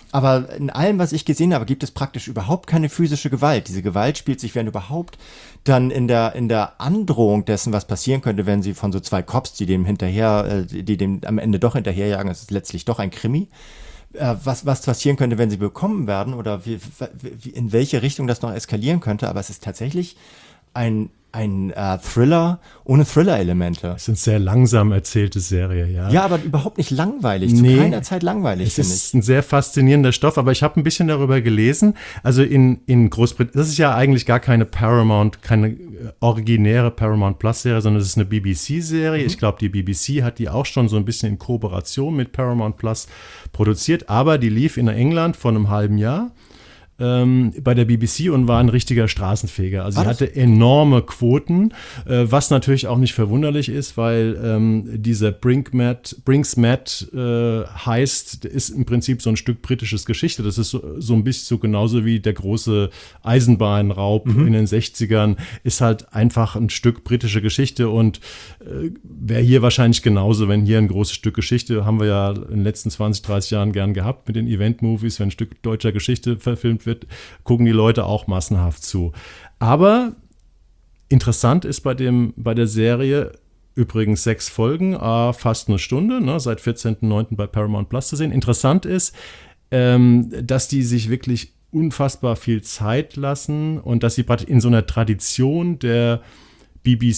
Aber in allem, was ich gesehen habe, gibt es praktisch überhaupt keine physische Gewalt. Diese Gewalt spielt sich, wenn überhaupt, dann in der, in der Androhung dessen, was passieren könnte, wenn sie von so zwei Cops, die dem hinterher, die dem am Ende doch hinterherjagen, es ist letztlich doch ein Krimi, äh, was, was passieren könnte, wenn sie bekommen werden oder wie, wie, in welche Richtung das noch eskalieren könnte. Aber es ist tatsächlich ein ein äh, Thriller ohne Thriller-Elemente. Es ist eine sehr langsam erzählte Serie, ja. Ja, aber überhaupt nicht langweilig, nee, zu keiner Zeit langweilig, finde ich. Es ist ein sehr faszinierender Stoff, aber ich habe ein bisschen darüber gelesen. Also in, in Großbritannien, das ist ja eigentlich gar keine Paramount, keine originäre Paramount Plus-Serie, sondern es ist eine B B C-Serie. Mhm. Ich glaube, die B B C hat die auch schon so ein bisschen in Kooperation mit Paramount Plus produziert, aber die lief in England vor einem halben Jahr. Ähm, bei der B B C und war ein richtiger Straßenfeger. Also sie hatte enorme Quoten, äh, was natürlich auch nicht verwunderlich ist, weil ähm, dieser Brinkmat, Brinksmat äh, heißt, ist im Prinzip so ein Stück britisches Geschichte. Das ist so, so ein bisschen so genauso wie der große Eisenbahnraub mhm. in den sechzigern, ist halt einfach ein Stück britische Geschichte und äh, wäre hier wahrscheinlich genauso, wenn hier ein großes Stück Geschichte, haben wir ja in den letzten zwanzig, dreißig Jahren gern gehabt mit den Event-Movies, wenn ein Stück deutscher Geschichte verfilmt wird, wird, gucken die Leute auch massenhaft zu. Aber interessant ist bei, dem, bei der Serie übrigens sechs Folgen, äh, fast eine Stunde, ne, seit vierzehnten neunten bei Paramount Plus zu sehen. Interessant ist, ähm, dass die sich wirklich unfassbar viel Zeit lassen und dass sie in so einer Tradition der B B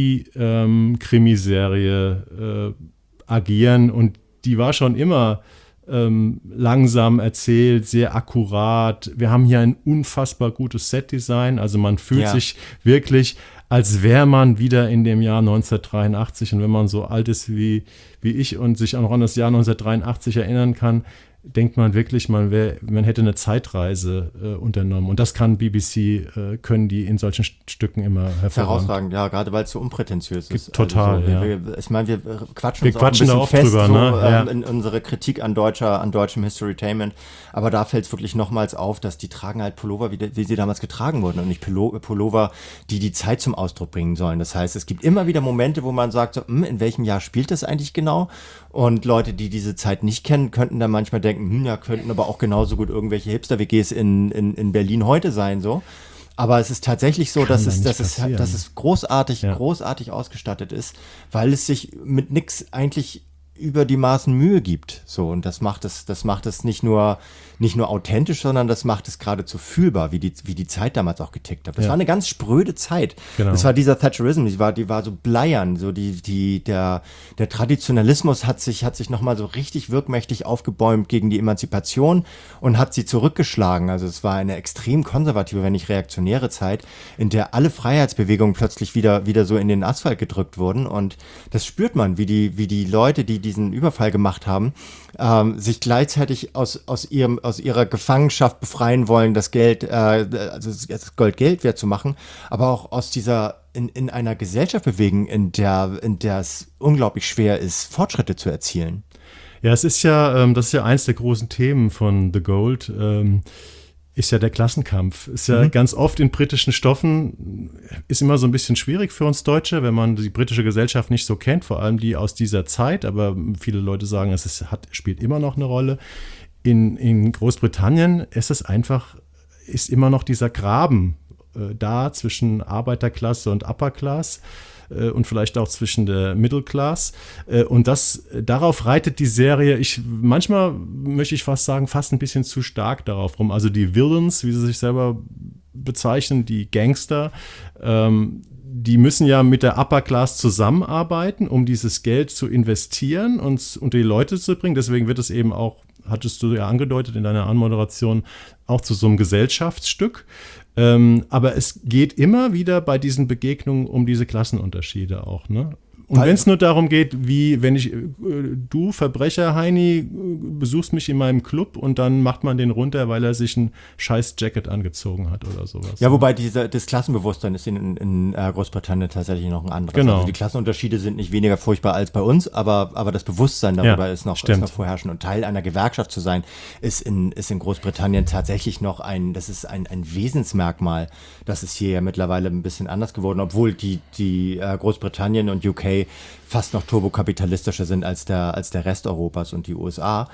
C-Krimiserie ähm, äh, agieren und die war schon immer Ähm, langsam erzählt, sehr akkurat. Wir haben hier ein unfassbar gutes Setdesign. Also man fühlt ja. sich wirklich, als wäre man wieder in dem Jahr neunzehnhundertdreiundachtzig. Und wenn man so alt ist wie, wie ich und sich auch noch an das Jahr neunzehnhundertdreiundachtzig erinnern kann, denkt man wirklich, man, wär, man hätte eine Zeitreise äh, unternommen. Und das kann B B C, äh, können die in solchen St- Stücken immer hervorragend. Herausragend, ja, gerade weil es so unprätentiös ist. Total, also so, ja. Wir, ich meine, wir quatschen wir uns quatschen auch ein bisschen da auch fest drüber, so, ne? Ja. ähm, in unsere Kritik an deutscher, an deutschem Historytainment. Aber da fällt es wirklich nochmals auf, dass die tragen halt Pullover, wie, de, wie sie damals getragen wurden und nicht Pullover, die die Zeit zum Ausdruck bringen sollen. Das heißt, es gibt immer wieder Momente, wo man sagt, so, hm, in welchem Jahr spielt das eigentlich genau? Und Leute, die diese Zeit nicht kennen, könnten dann manchmal denken, hm, ja, könnten aber auch genauso gut irgendwelche Hipster-W Gs in, in, in Berlin heute sein, so. Aber es ist tatsächlich so, dass es, dass, es, dass es großartig, ja. großartig ausgestattet ist, weil es sich mit nichts eigentlich über die Maßen Mühe gibt. So, und das macht es, das macht es nicht nur, nicht nur authentisch, sondern das macht es geradezu fühlbar, wie die, wie die Zeit damals auch getickt hat. Das ja. war eine ganz spröde Zeit. Genau. Das war dieser Thatcherism, die war, die war so bleiern, so die, die, der, der Traditionalismus hat sich, hat sich nochmal so richtig wirkmächtig aufgebäumt gegen die Emanzipation und hat sie zurückgeschlagen. Also es war eine extrem konservative, wenn nicht reaktionäre Zeit, in der alle Freiheitsbewegungen plötzlich wieder, wieder so in den Asphalt gedrückt wurden. Und das spürt man, wie die, wie die Leute, die diesen Überfall gemacht haben, ähm, sich gleichzeitig aus, aus, ihrem, aus ihrer Gefangenschaft befreien wollen, das Geld, äh, also das Gold Geld wert zu machen, aber auch aus dieser, in, in einer Gesellschaft bewegen, in der, in der es unglaublich schwer ist, Fortschritte zu erzielen. Ja, es ist ja, ähm, das ist ja eins der großen Themen von The Gold, ähm, ist ja der Klassenkampf. Ist ja mhm. ganz oft in britischen Stoffen, ist immer so ein bisschen schwierig für uns Deutsche, wenn man die britische Gesellschaft nicht so kennt, vor allem die aus dieser Zeit, aber viele Leute sagen, es ist, hat, spielt immer noch eine Rolle. In, in Großbritannien ist es einfach, ist immer noch dieser Graben äh, da zwischen Arbeiterklasse und Upper Class äh, und vielleicht auch zwischen der Middle Class. Äh, und das, darauf reitet die Serie, ich, manchmal möchte ich fast sagen, fast ein bisschen zu stark darauf rum. Also die Villains, wie sie sich selber bezeichnen, die Gangster, ähm, die müssen ja mit der Upper Class zusammenarbeiten, um dieses Geld zu investieren und unter die Leute zu bringen. Deswegen wird es eben auch, hattest du ja angedeutet in deiner Anmoderation, auch zu so einem Gesellschaftsstück. Ähm, aber es geht immer wieder bei diesen Begegnungen um diese Klassenunterschiede auch, ne? Und wenn es nur darum geht, wie, wenn ich, äh, du Verbrecher, Heini, besuchst mich in meinem Club und dann macht man den runter, weil er sich ein scheiß Jacket angezogen hat oder sowas. Ja, wobei diese, das Klassenbewusstsein ist in, in, in Großbritannien tatsächlich noch ein anderes. Genau. Also die Klassenunterschiede sind nicht weniger furchtbar als bei uns, aber, aber das Bewusstsein darüber ja, ist, noch, ist noch vorherrschend. Und Teil einer Gewerkschaft zu sein, ist in, ist in Großbritannien tatsächlich noch ein, das ist ein, ein Wesensmerkmal. Das ist hier ja mittlerweile ein bisschen anders geworden, obwohl die, die äh, Großbritannien und U K fast noch turbokapitalistischer sind als der, als der Rest Europas und die U S A.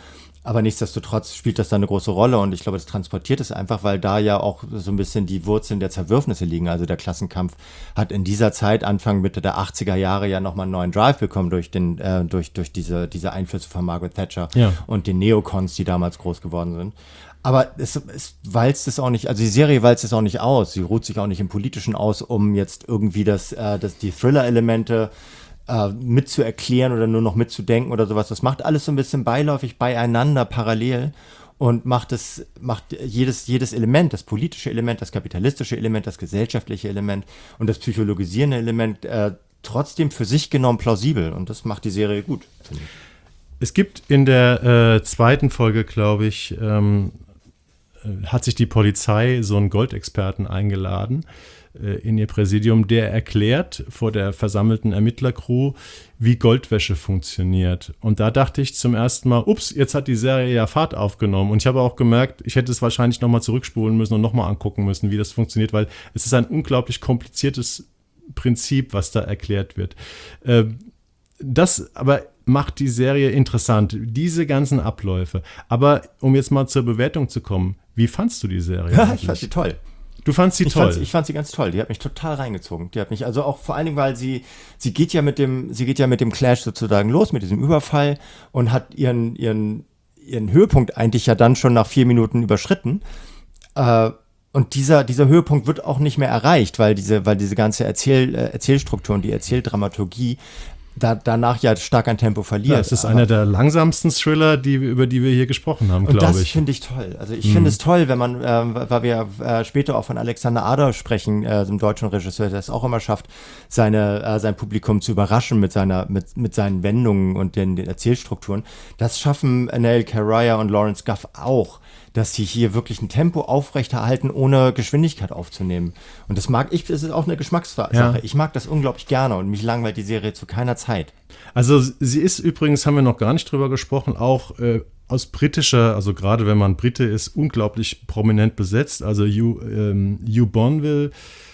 Aber nichtsdestotrotz spielt das da eine große Rolle und ich glaube, das transportiert es einfach, weil da ja auch so ein bisschen die Wurzeln der Zerwürfnisse liegen. Also der Klassenkampf hat in dieser Zeit, Anfang, Mitte der achtziger Jahre, ja nochmal einen neuen Drive bekommen durch den, äh, durch, durch diese, diese Einflüsse von Margaret Thatcher ja. und den Neocons, die damals groß geworden sind. Aber es, es walzt es auch nicht, also die Serie walzt es auch nicht aus. Sie ruht sich auch nicht im Politischen aus, um jetzt irgendwie das, äh, das, die Thriller-Elemente äh, mitzuerklären oder nur noch mitzudenken oder sowas. Das macht alles so ein bisschen beiläufig beieinander, parallel und macht es, macht jedes, jedes Element, das politische Element, das kapitalistische Element, das gesellschaftliche Element und das psychologisierende Element äh, trotzdem für sich genommen plausibel. Und das macht die Serie gut, finde ich. Es gibt in der äh, zweiten Folge, glaube ich, ähm, hat sich die Polizei so einen Goldexperten eingeladen äh, in ihr Präsidium, der erklärt vor der versammelten Ermittlercrew, wie Goldwäsche funktioniert. Und da dachte ich zum ersten Mal, ups, jetzt hat die Serie ja Fahrt aufgenommen. Und ich habe auch gemerkt, ich hätte es wahrscheinlich nochmal zurückspulen müssen und nochmal angucken müssen, wie das funktioniert, weil es ist ein unglaublich kompliziertes Prinzip, was da erklärt wird. Äh, das aber macht die Serie interessant, diese ganzen Abläufe. Aber um jetzt mal zur Bewertung zu kommen, wie fandst du die Serie? Ja, ich fand sie toll. Du fandst sie ich toll? Fand, ich fand sie ganz toll. Die hat mich total reingezogen. Die hat mich also auch vor allen Dingen, weil sie, sie geht ja mit dem, sie geht ja mit dem Clash sozusagen los, mit diesem Überfall und hat ihren, ihren, ihren Höhepunkt eigentlich ja dann schon nach vier Minuten überschritten. Äh, Und dieser, dieser Höhepunkt wird auch nicht mehr erreicht, weil diese, weil diese ganze Erzähl, äh, Erzählstruktur und die Erzähldramaturgie da, danach ja stark an Tempo verliert. Ja, es ist einer der langsamsten Thriller, die, über die wir hier gesprochen haben, glaube ich. Und das finde ich toll. Also ich mhm. finde es toll, wenn man, äh, weil wir äh, später auch von Alexander Ader sprechen, äh, dem deutschen Regisseur, der es auch immer schafft, seine, äh, sein Publikum zu überraschen mit seiner, mit, mit seinen Wendungen und den, den Erzählstrukturen. Das schaffen Neil Caraya und Lawrence Guff auch, dass sie hier wirklich ein Tempo aufrechterhalten, ohne Geschwindigkeit aufzunehmen. Und das mag ich, das ist auch eine Geschmackssache. Ja. Ich mag das unglaublich gerne und mich langweilt die Serie zu keiner Zeit. Also sie ist übrigens, haben wir noch gar nicht drüber gesprochen, auch äh, aus britischer, also gerade wenn man Brite ist, unglaublich prominent besetzt. Also Hugh, ähm, Hugh Bonville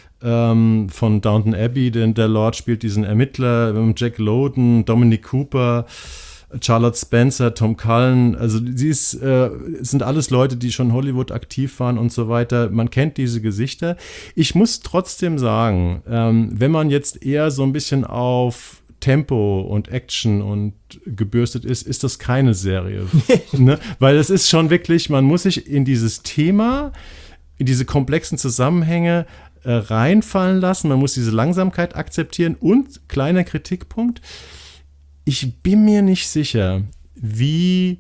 ähm, von Downton Abbey, denn der Lord spielt diesen Ermittler, Jack Lowden, Dominic Cooper, Charlotte Spencer, Tom Cullen, also sie ist, äh, sind alles Leute, die schon Hollywood aktiv waren und so weiter. Man kennt diese Gesichter. Ich muss trotzdem sagen, ähm, wenn man jetzt eher so ein bisschen auf Tempo und Action und gebürstet ist, ist das keine Serie. Ne? Weil es ist schon wirklich, man muss sich in dieses Thema, in diese komplexen Zusammenhänge äh, reinfallen lassen. Man muss diese Langsamkeit akzeptieren und, kleiner Kritikpunkt, ich bin mir nicht sicher, wie,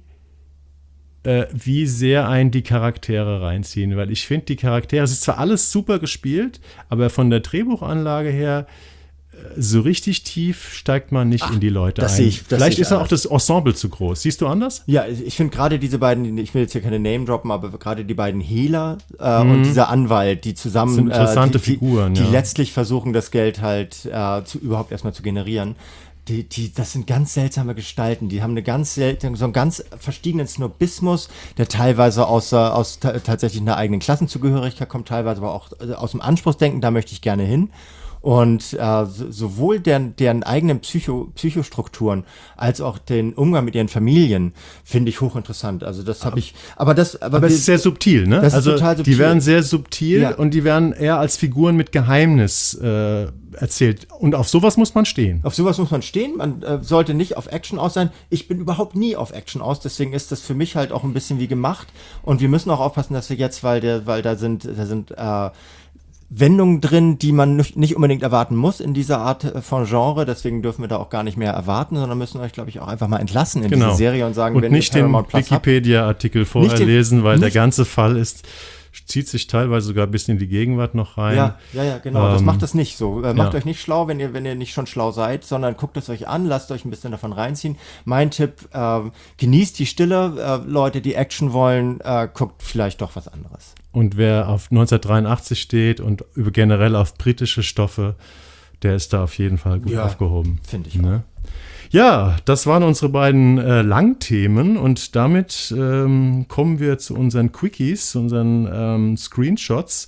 äh, wie sehr einen die Charaktere reinziehen, weil ich finde, die Charaktere, es ist zwar alles super gespielt, aber von der Drehbuchanlage her, äh, so richtig tief steigt man nicht Ach, in die Leute das ein. Sehe ich, das Vielleicht sehe ich ist auch das Ensemble zu groß. Siehst du anders? Ja, ich finde gerade diese beiden, ich will jetzt hier keine Name droppen, aber gerade die beiden Hehler äh, mhm. und dieser Anwalt, die zusammen, das sind interessante äh, die, Figuren, die, ja. die letztlich versuchen, das Geld halt äh, zu, überhaupt erstmal zu generieren. Die, die, das sind ganz seltsame Gestalten. Die haben eine ganz selten, so einen ganz verstiegenen Snobismus, der teilweise aus, aus t- tatsächlich einer eigenen Klassenzugehörigkeit kommt, teilweise aber auch aus dem Anspruchsdenken, da möchte ich gerne hin. Und äh, sowohl deren, deren eigenen Psycho, Psychostrukturen als auch den Umgang mit ihren Familien finde ich hochinteressant. Also das habe ich, aber das, aber, aber es wir, ist sehr subtil, ne? Das also ist total subtil. Die werden sehr subtil ja. und die werden eher als Figuren mit Geheimnis äh, erzählt. Und auf sowas muss man stehen. Auf sowas muss man stehen. Man äh, sollte nicht auf Action aus sein. Ich bin überhaupt nie auf Action aus. Deswegen ist das für mich halt auch ein bisschen wie gemacht. Und wir müssen auch aufpassen, dass wir jetzt, weil der, weil da sind, da sind äh, Wendungen drin, die man nicht unbedingt erwarten muss in dieser Art von Genre. Deswegen dürfen wir da auch gar nicht mehr erwarten, sondern müssen euch, glaube ich, auch einfach mal entlassen in genau. diese Serie und sagen, und wenn nicht ihr den Plus Wikipedia-Artikel vorher den, lesen, weil nicht, der ganze Fall ist, zieht sich teilweise sogar bis in die Gegenwart noch rein. Ja, ja, ja, genau. Ähm, das macht das nicht so. Äh, macht ja. euch nicht schlau, wenn ihr, wenn ihr nicht schon schlau seid, sondern guckt es euch an, lasst euch ein bisschen davon reinziehen. Mein Tipp, äh, genießt die Stille. Äh, Leute, die Action wollen, äh, guckt vielleicht doch was anderes. Und wer auf neunzehnhundertdreiundachtzig steht und über generell auf britische Stoffe, der ist da auf jeden Fall gut ja, aufgehoben. Finde ich ne? Ja, das waren unsere beiden äh, Langthemen und damit ähm, kommen wir zu unseren Quickies, zu unseren ähm, Screenshots.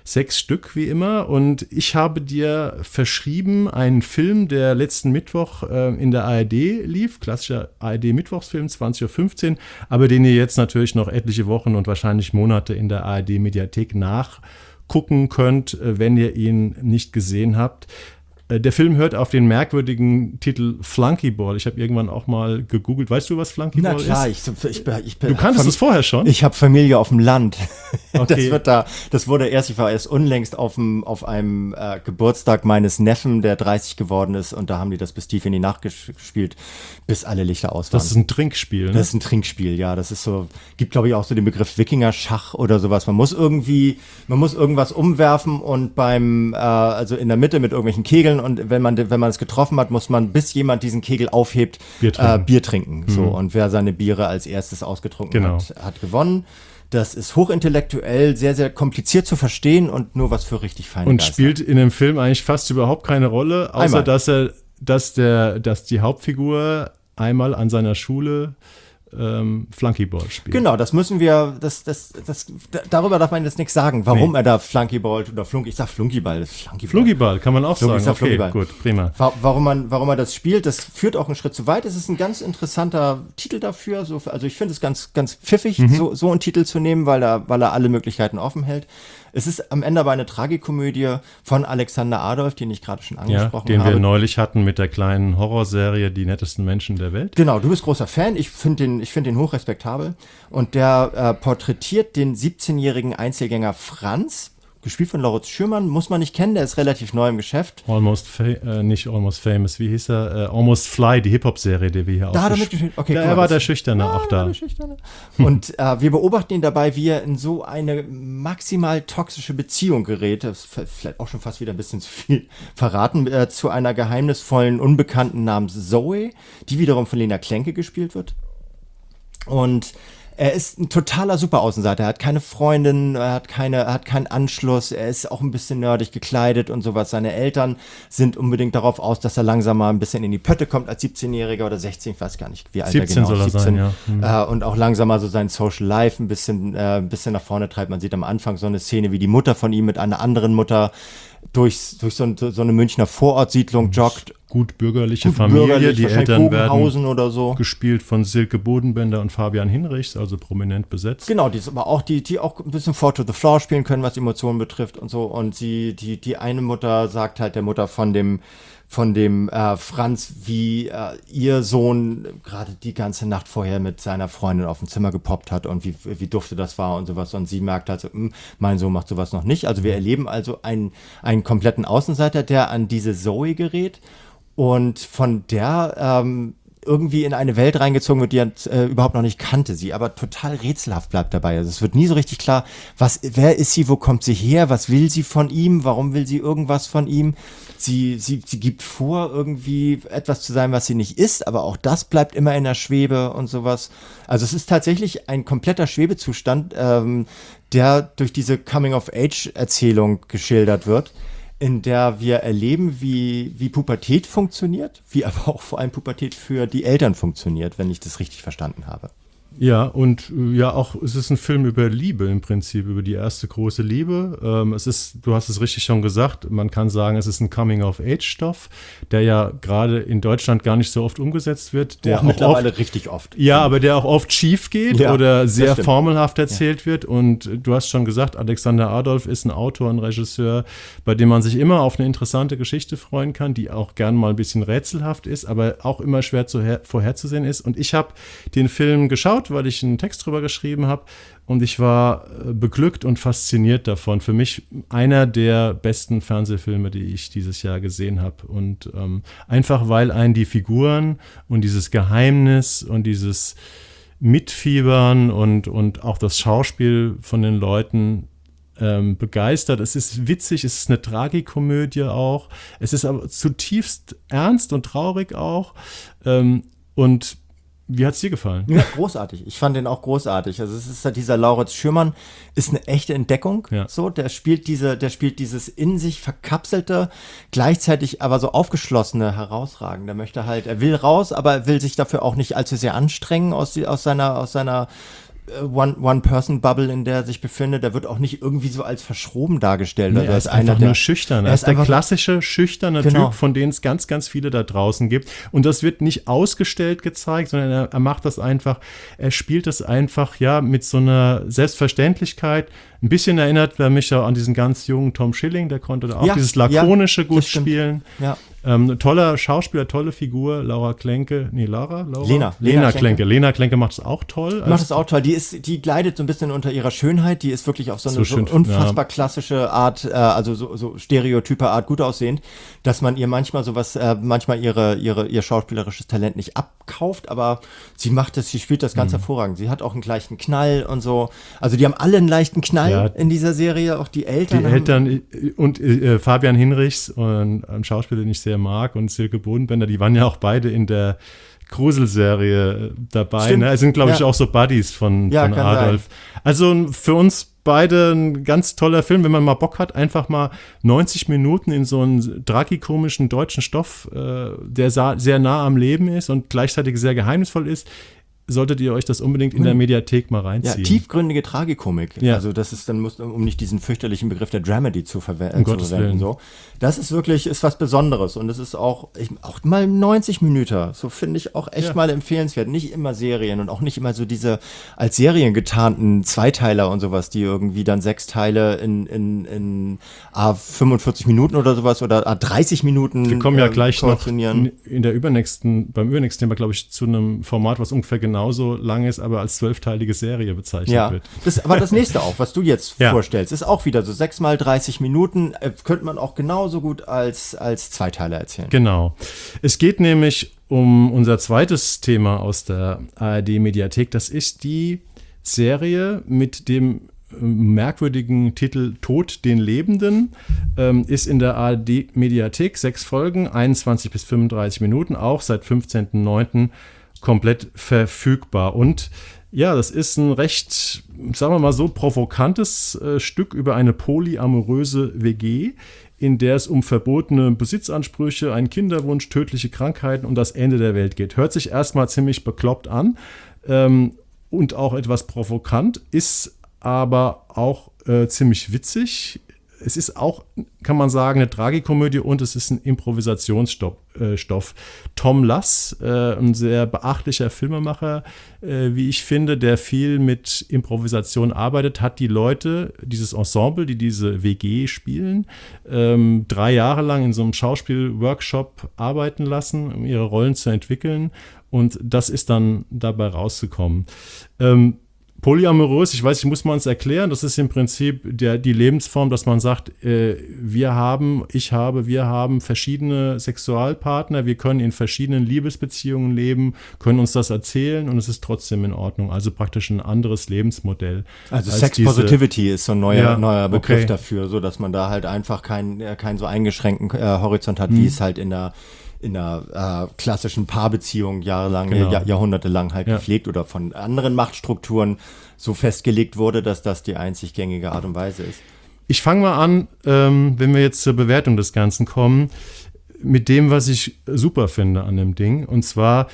Sechs Stück wie immer. Und ich habe dir verschrieben einen Film, der letzten Mittwoch äh, in der A R D lief. Klassischer A R D-Mittwochsfilm, zwanzig Uhr fünfzehn. Aber den ihr jetzt natürlich noch etliche Wochen und wahrscheinlich Monate in der A R D-Mediathek nachgucken könnt, äh, wenn ihr ihn nicht gesehen habt. Der Film hört auf den merkwürdigen Titel Flunkyball. Ich habe irgendwann auch mal gegoogelt. Weißt du, was Flunkyball ist? Na klar, ist? Ich, ich, ich, ich, du kanntest es vorher schon? Ich habe Familie auf dem Land. Okay. Das wird da, das wurde erst, ich war erst unlängst auf, dem, auf einem äh, Geburtstag meines Neffen, der dreißig geworden ist, und da haben die das bis tief in die Nacht gespielt, bis alle Lichter aus waren. Das ist ein Trinkspiel, ne? Das ist ein Trinkspiel, ja. Das ist so, gibt glaube ich auch so den Begriff Wikinger-Schach oder sowas. Man muss irgendwie, man muss irgendwas umwerfen und beim, äh, also in der Mitte mit irgendwelchen Kegeln, und wenn man, wenn man es getroffen hat, muss man, bis jemand diesen Kegel aufhebt, Bier trinken. Äh, Bier trinken. Mhm. So, und wer seine Biere als erstes ausgetrunken genau. hat, hat gewonnen. Das ist hochintellektuell, sehr, sehr kompliziert zu verstehen und nur was für richtig feine Und Geister. Spielt in dem Film eigentlich fast überhaupt keine Rolle, außer einmal. dass er, dass der, dass die Hauptfigur einmal an seiner Schule ähm, Flunkyball spielt. Genau, das müssen wir, das, das, das, darüber darf man jetzt nichts sagen, warum nee. er da Flunkyball oder Flunk, ich sag Flunkyball, das ist Flunkyball. Flunkyball, kann man auch Flunk, sagen. Okay, Flunkyball. Gut, prima. Warum man, warum er das spielt, das führt auch einen Schritt zu weit. Es ist ein ganz interessanter Titel dafür. So, also ich finde es ganz, ganz pfiffig, mhm. so, so einen Titel zu nehmen, weil er, weil er alle Möglichkeiten offen hält. Es ist am Ende aber eine Tragikomödie von Alexander Adolf, den ich gerade schon angesprochen ja, den habe. Den wir neulich hatten mit der kleinen Horrorserie Die nettesten Menschen der Welt. Genau, du bist großer Fan. Ich finde den, ich finde den hochrespektabel. Und der äh, porträtiert den siebzehnjährigen Einzelgänger Franz, gespielt von Lauritz Schürmann, muss man nicht kennen, der ist relativ neu im Geschäft. Almost, fa- äh, nicht Almost Famous, wie hieß er? Äh, Almost Fly, die Hip-Hop-Serie, die wir hier auch Da hat er mitgespielt. Okay, da, er war der Schüchterne auch da. Der Schüchterne. Und äh, wir beobachten ihn dabei, wie er in so eine maximal toxische Beziehung gerät. Das ist vielleicht auch schon fast wieder ein bisschen zu viel verraten, äh, zu einer geheimnisvollen Unbekannten namens Zoe, die wiederum von Lena Klenke gespielt wird. Und er ist ein totaler Superaußenseiter. Er hat keine Freundin, er hat keine, er hat keinen Anschluss. Er ist auch ein bisschen nerdig gekleidet und sowas. Seine Eltern sind unbedingt darauf aus, dass er langsam mal ein bisschen in die Pötte kommt als siebzehnjähriger oder sechzehn, ich weiß gar nicht, wie alt er genau ist. siebzehn soll er sein, ja. Mhm. Äh, und auch langsam mal so sein Social Life ein bisschen, äh, ein bisschen nach vorne treibt. Man sieht am Anfang so eine Szene, wie die Mutter von ihm mit einer anderen Mutter durch, durch so, so eine Münchner Vorortsiedlung joggt. Gut bürgerliche Gut Familie, bürgerlich, die Eltern werden oder so. gespielt von Silke Bodenbender und Fabian Hinrichs, also prominent besetzt. Genau, die ist aber auch, die, die auch ein bisschen Four to the Floor spielen können, was Emotionen betrifft und so. Und sie, die, die eine Mutter sagt halt der Mutter von dem, von dem äh, Franz, wie äh, ihr Sohn gerade die ganze Nacht vorher mit seiner Freundin auf dem Zimmer gepoppt hat und wie, wie dufte das war und sowas. Und sie merkt halt so, mein Sohn macht sowas noch nicht. Also wir erleben also einen, einen kompletten Außenseiter, der an diese Zoe gerät und von der ähm, irgendwie in eine Welt reingezogen wird, die er äh, überhaupt noch nicht kannte, sie aber total rätselhaft bleibt dabei. Also es wird nie so richtig klar, was, wer ist sie, wo kommt sie her, was will sie von ihm, warum will sie irgendwas von ihm? Sie, sie, sie gibt vor, irgendwie etwas zu sein, was sie nicht ist, aber auch das bleibt immer in der Schwebe und sowas. Also es ist tatsächlich ein kompletter Schwebezustand, ähm, der durch diese Coming-of-Age-Erzählung geschildert wird, in der wir erleben, wie, wie Pubertät funktioniert, wie aber auch vor allem Pubertät für die Eltern funktioniert, wenn ich das richtig verstanden habe. Ja, und ja, auch es ist ein Film über Liebe im Prinzip, über die erste große Liebe. Ähm, es ist, du hast es richtig schon gesagt, man kann sagen, es ist ein Coming-of-Age-Stoff, der ja gerade in Deutschland gar nicht so oft umgesetzt wird. Der auch mittlerweile oft, richtig oft. Ja, aber der auch oft schief geht ja, oder sehr formelhaft erzählt ja. wird. Und du hast schon gesagt, Alexander Adolf ist ein Autor, ein Regisseur, bei dem man sich immer auf eine interessante Geschichte freuen kann, die auch gern mal ein bisschen rätselhaft ist, aber auch immer schwer zu her- vorherzusehen ist. Und ich habe den Film geschaut, weil ich einen Text drüber geschrieben habe und ich war beglückt und fasziniert davon. Für mich einer der besten Fernsehfilme, die ich dieses Jahr gesehen habe. Und ähm, einfach, weil einen die Figuren und dieses Geheimnis und dieses Mitfiebern und, und auch das Schauspiel von den Leuten ähm, begeistert. Es ist witzig, es ist eine Tragikomödie auch. Es ist aber zutiefst ernst und traurig auch. Ähm, und Wie hat es dir gefallen? Ja, großartig. Ich fand den auch großartig. Also es ist halt dieser Lauritz Schürmann, ist eine echte Entdeckung. Ja. So, der spielt diese, der spielt dieses in sich verkapselte, gleichzeitig aber so aufgeschlossene, herausragende. Er möchte halt, er will raus, aber er will sich dafür auch nicht allzu sehr anstrengen aus, die, aus seiner, aus seiner One, One-Person-Bubble, in der er sich befindet. Er wird auch nicht irgendwie so als verschroben dargestellt. Nee, also er ist einfach der, nur schüchtern. Er, er ist der klassische, schüchterne genau. Typ, von denen es ganz, ganz viele da draußen gibt. Und das wird nicht ausgestellt gezeigt, sondern er, er macht das einfach, er spielt das einfach, ja, mit so einer Selbstverständlichkeit. Ein bisschen erinnert er mich ja an diesen ganz jungen Tom Schilling, der konnte da auch ja, dieses Lakonische ja, gut spielen. Ja. Ähm, toller Schauspieler, tolle Figur, Laura Klenke, nee, Laura? Laura? Lena. Lena, Lena Klenke. Klenke. Lena Klenke macht es auch toll. Macht es auch toll. Die ist, die gleitet so ein bisschen unter ihrer Schönheit, die ist wirklich auf so eine so schön, so unfassbar ja. klassische Art, äh, also so, so stereotype Art gut aussehend, dass man ihr manchmal sowas, äh, manchmal ihre, ihre, ihr schauspielerisches Talent nicht abkauft, aber sie macht das, sie spielt das ganz mhm. hervorragend. Sie hat auch einen leichten Knall und so. Also die haben alle einen leichten Knall ja. in dieser Serie, auch die Eltern. Die Eltern und äh, Fabian Hinrichs, und ein Schauspieler, den ich sehr mag, und Silke Bodenbender, die waren ja auch beide in der Gruselserie dabei. Ne? Also sind, glaube ich, ja. auch so Buddies von, ja, von Adolf. Sein. Also für uns beide ein ganz toller Film, wenn man mal Bock hat, einfach mal neunzig Minuten in so einen tragikomischen deutschen Stoff, äh, der sa- sehr nah am Leben ist und gleichzeitig sehr geheimnisvoll ist, solltet ihr euch das unbedingt in der Mediathek mal reinziehen. Ja, tiefgründige Tragikomik. Ja. Also das ist dann, muss, um nicht diesen fürchterlichen Begriff der Dramedy zu, verwe- äh, um zu verwenden. So. Das ist wirklich, ist was Besonderes und es ist auch, ich, auch mal neunzig Minuten, so finde ich auch echt ja. mal empfehlenswert. Nicht immer Serien und auch nicht immer so diese als Serien getarnten Zweiteiler und sowas, die irgendwie dann sechs Teile in, in, in A fünfundvierzig Minuten oder sowas oder A dreißig Minuten. Wir kommen ja äh, gleich noch in, in der übernächsten, beim übernächsten Thema, glaube ich, zu einem Format, was ungefähr genau genauso lang ist, aber als zwölfteilige Serie bezeichnet ja. wird. Das, aber das nächste auch, was du jetzt ja. vorstellst, ist auch wieder so sechs mal dreißig Minuten, äh, könnte man auch genauso gut als, als Zweiteiler erzählen. Genau. Es geht nämlich um unser zweites Thema aus der A R D-Mediathek. Das ist die Serie mit dem merkwürdigen Titel Tod den Lebenden, ähm, ist in der A R D-Mediathek, sechs Folgen, einundzwanzig bis fünfunddreißig Minuten, auch seit fünfzehnten neunten komplett verfügbar. Und ja, das ist ein recht, sagen wir mal so, provokantes äh, Stück über eine polyamoröse W G, in der es um verbotene Besitzansprüche, einen Kinderwunsch, tödliche Krankheiten und das Ende der Welt geht. Hört sich erstmal ziemlich bekloppt an ähm, und auch etwas provokant, ist aber auch äh, ziemlich witzig. Es ist auch, kann man sagen, eine Tragikomödie und es ist ein Improvisationsstoff. Äh, Stoff. Tom Lass, äh, ein sehr beachtlicher Filmemacher, äh, wie ich finde, der viel mit Improvisation arbeitet, hat die Leute, dieses Ensemble, die diese W G spielen, ähm, drei Jahre lang in so einem Schauspielworkshop arbeiten lassen, um ihre Rollen zu entwickeln und das ist dann dabei rausgekommen. Ähm, Polyamorös, ich weiß, ich muss mal uns erklären, das ist im Prinzip der, die Lebensform, dass man sagt, äh, wir haben, ich habe, wir haben verschiedene Sexualpartner, wir können in verschiedenen Liebesbeziehungen leben, können uns das erzählen und es ist trotzdem in Ordnung. Also praktisch ein anderes Lebensmodell. Also Sex diese, Positivity ist so ein neuer, ja, neuer Begriff okay. dafür, so dass man da halt einfach keinen kein so eingeschränkten äh, Horizont hat, hm. wie es halt in der in einer äh, klassischen Paarbeziehung jahrelang, genau. Jahr, jahrhundertelang halt ja. gepflegt oder von anderen Machtstrukturen so festgelegt wurde, dass das die einzig gängige Art und Weise ist. Ich fange mal an, ähm, wenn wir jetzt zur Bewertung des Ganzen kommen, mit dem, was ich super finde an dem Ding. Und zwar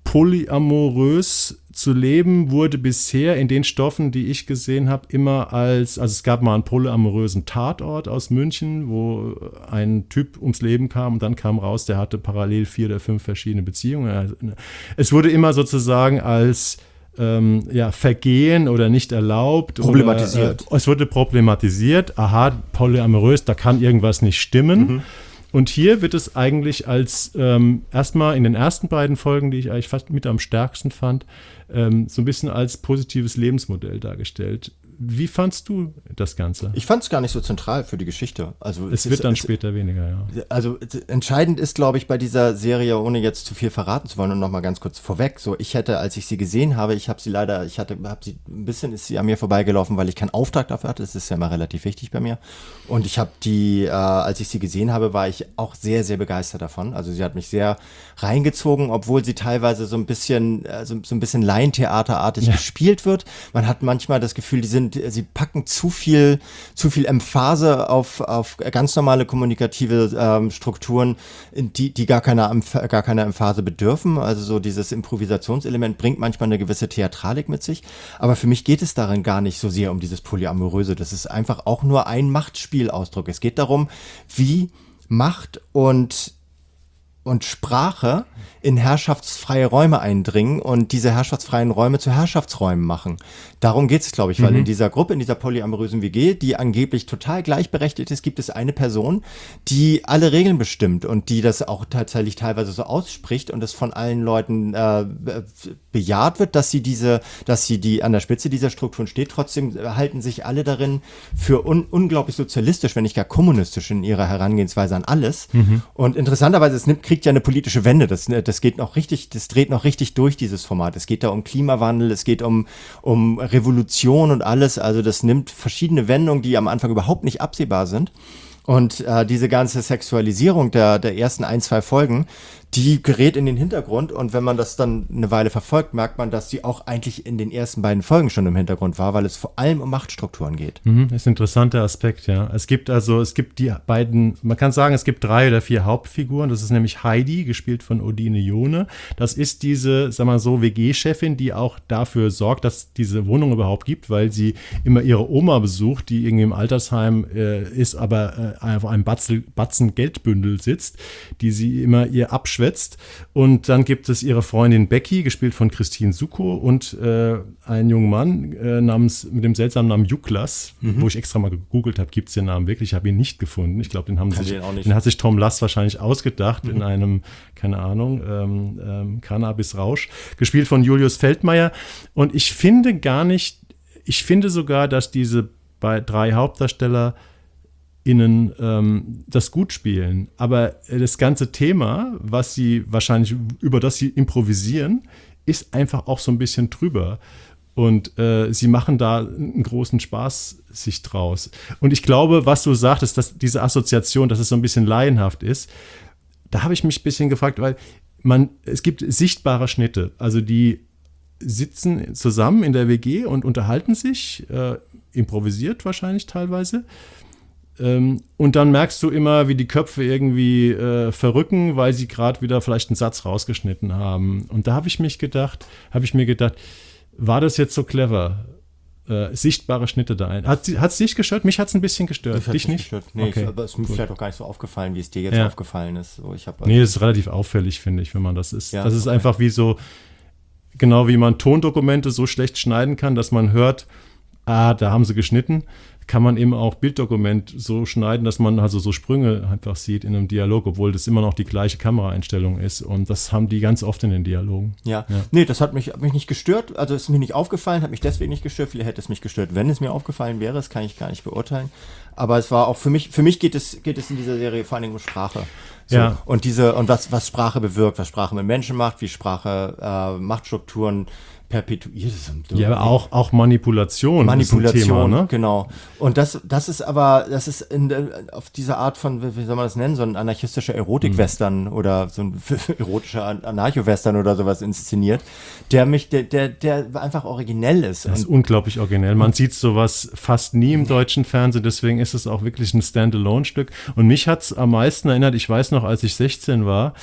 polyamorös zu leben wurde bisher in den Stoffen, die ich gesehen habe, immer als, also es gab mal einen polyamorösen Tatort aus München, wo ein Typ ums Leben kam und dann kam raus, der hatte parallel vier oder fünf verschiedene Beziehungen. Es wurde immer sozusagen als ähm, ja, Vergehen oder nicht erlaubt. Problematisiert. Oder, äh, es wurde problematisiert, aha, polyamorös, da kann irgendwas nicht stimmen. Mhm. Und hier wird es eigentlich als ähm, erstmal in den ersten beiden Folgen, die ich eigentlich fast mit am stärksten fand, ähm, so ein bisschen als positives Lebensmodell dargestellt. Wie fandst du das Ganze? Ich fand es gar nicht so zentral für die Geschichte. Also es, es wird ist, dann es, später weniger, ja. Also entscheidend ist, glaube ich, bei dieser Serie, ohne jetzt zu viel verraten zu wollen und nochmal ganz kurz vorweg, so ich hätte, als ich sie gesehen habe, ich habe sie leider, ich hatte, habe sie, ein bisschen ist sie an mir vorbeigelaufen, weil ich keinen Auftrag dafür hatte, das ist ja immer relativ wichtig bei mir. Und ich habe die, äh, als ich sie gesehen habe, war ich auch sehr, sehr begeistert davon. Also sie hat mich sehr reingezogen, obwohl sie teilweise so ein bisschen, äh, so, so ein bisschen Laientheaterartig ja. gespielt wird. Man hat manchmal das Gefühl, die sind sind, sie packen zu viel, zu viel Emphase auf, auf ganz normale kommunikative ähm, Strukturen, die, die gar keiner, gar keiner Emphase bedürfen. Also so dieses Improvisationselement bringt manchmal eine gewisse Theatralik mit sich. Aber für mich geht es darin gar nicht so sehr um dieses Polyamoröse. Das ist einfach auch nur ein Machtspielausdruck. Es geht darum, wie Macht und und Sprache in herrschaftsfreie Räume eindringen und diese herrschaftsfreien Räume zu Herrschaftsräumen machen. Darum geht es, glaube ich, weil mhm. in dieser Gruppe, in dieser polyamorösen W G, die angeblich total gleichberechtigt ist, gibt es eine Person, die alle Regeln bestimmt und die das auch tatsächlich teilweise so ausspricht und es von allen Leuten äh, bejaht wird, dass sie diese, dass sie die an der Spitze dieser Strukturen steht. Trotzdem halten sich alle darin für un- unglaublich sozialistisch, wenn nicht gar kommunistisch in ihrer Herangehensweise an alles. Mhm. Und interessanterweise, es nimmt, kriegt ja eine politische Wende. Das, das geht noch richtig, das dreht noch richtig durch, dieses Format. Es geht da um Klimawandel, es geht um, um Revolution und alles. Also das nimmt verschiedene Wendungen, die am Anfang überhaupt nicht absehbar sind. Und äh, diese ganze Sexualisierung der, der ersten ein, zwei Folgen, die gerät in den Hintergrund. Und wenn man das dann eine Weile verfolgt, merkt man, dass sie auch eigentlich in den ersten beiden Folgen schon im Hintergrund war, weil es vor allem um Machtstrukturen geht. Mhm, das ist ein interessanter Aspekt, ja. Es gibt also, es gibt die beiden, man kann sagen, es gibt drei oder vier Hauptfiguren. Das ist nämlich Heidi, gespielt von Odine Jone. Das ist diese, sag mal so, W G-Chefin, die auch dafür sorgt, dass diese Wohnung überhaupt gibt, weil sie immer ihre Oma besucht, die irgendwie im Altersheim äh, ist, aber äh, auf einem Batzen, Batzen Geldbündel sitzt, die sie immer ihr abschwätzt. Und dann gibt es ihre Freundin Becky, gespielt von Christine Suko, und äh, einen jungen Mann äh, namens, mit dem seltsamen Namen Juklas, mhm. wo ich extra mal gegoogelt habe, gibt es den Namen wirklich, ich habe ihn nicht gefunden. Ich glaube, den haben sich, den, den hat sich Tom Lass wahrscheinlich ausgedacht mhm. in einem, keine Ahnung, ähm, ähm, Cannabis-Rausch, gespielt von Julius Feldmeier. Und ich finde gar nicht, ich finde sogar, dass diese bei drei Hauptdarsteller innen ähm, das gut spielen. Aber das ganze Thema, was sie wahrscheinlich, über das sie improvisieren, ist einfach auch so ein bisschen drüber. Und äh, sie machen da einen großen Spaß sich draus. Und ich glaube, was du sagtest, dass diese Assoziation, dass es so ein bisschen laienhaft ist, da habe ich mich ein bisschen gefragt, weil man, es gibt sichtbare Schnitte. Also die sitzen zusammen in der W G und unterhalten sich, äh, improvisiert wahrscheinlich teilweise. Und dann merkst du immer, wie die Köpfe irgendwie äh, verrücken, weil sie gerade wieder vielleicht einen Satz rausgeschnitten haben. Und da habe ich mich gedacht, habe ich mir gedacht, war das jetzt so clever? Äh, sichtbare Schnitte da ein. Hat es dich gestört? Mich hat es ein bisschen gestört. Dich nicht? Gestört. Nee, okay. ich, aber es ist mir vielleicht auch gar nicht so aufgefallen, wie es dir jetzt ja. aufgefallen ist. So, ich hab nee, das ist relativ auffällig, finde ich, wenn man das ist. Ja, das ist okay. einfach wie so, genau wie man Tondokumente so schlecht schneiden kann, dass man hört, ah, da haben sie geschnitten, kann man eben auch Bilddokument so schneiden, dass man also so Sprünge einfach sieht in einem Dialog, obwohl das immer noch die gleiche Kameraeinstellung ist. Und das haben die ganz oft in den Dialogen. Ja, ja. Nee, das hat mich, hat mich nicht gestört. Also es ist mir nicht aufgefallen, hat mich deswegen nicht gestört. Vielleicht hätte es mich gestört, wenn es mir aufgefallen wäre. Das kann ich gar nicht beurteilen. Aber es war auch für mich, für mich geht es, geht es in dieser Serie vor allen Dingen um Sprache. So. Ja. Und diese, und was, was Sprache bewirkt, was Sprache mit Menschen macht, wie Sprache äh, Machtstrukturen perpetuiert. Ja, aber auch, auch Manipulation. Manipulation, ist ein Thema, ne? Genau. Und das, das ist aber, das ist in, auf diese Art von, wie soll man das nennen, so ein anarchistischer Erotik-Western mhm. oder so ein erotischer Anarcho-Western oder sowas inszeniert, der mich, der, der, der einfach originell ist. Das ist unglaublich originell. Man sieht sowas fast nie im deutschen Fernsehen, deswegen ist es auch wirklich ein Standalone-Stück. Und mich hat es am meisten erinnert, ich weiß noch, als ich sechzehn war,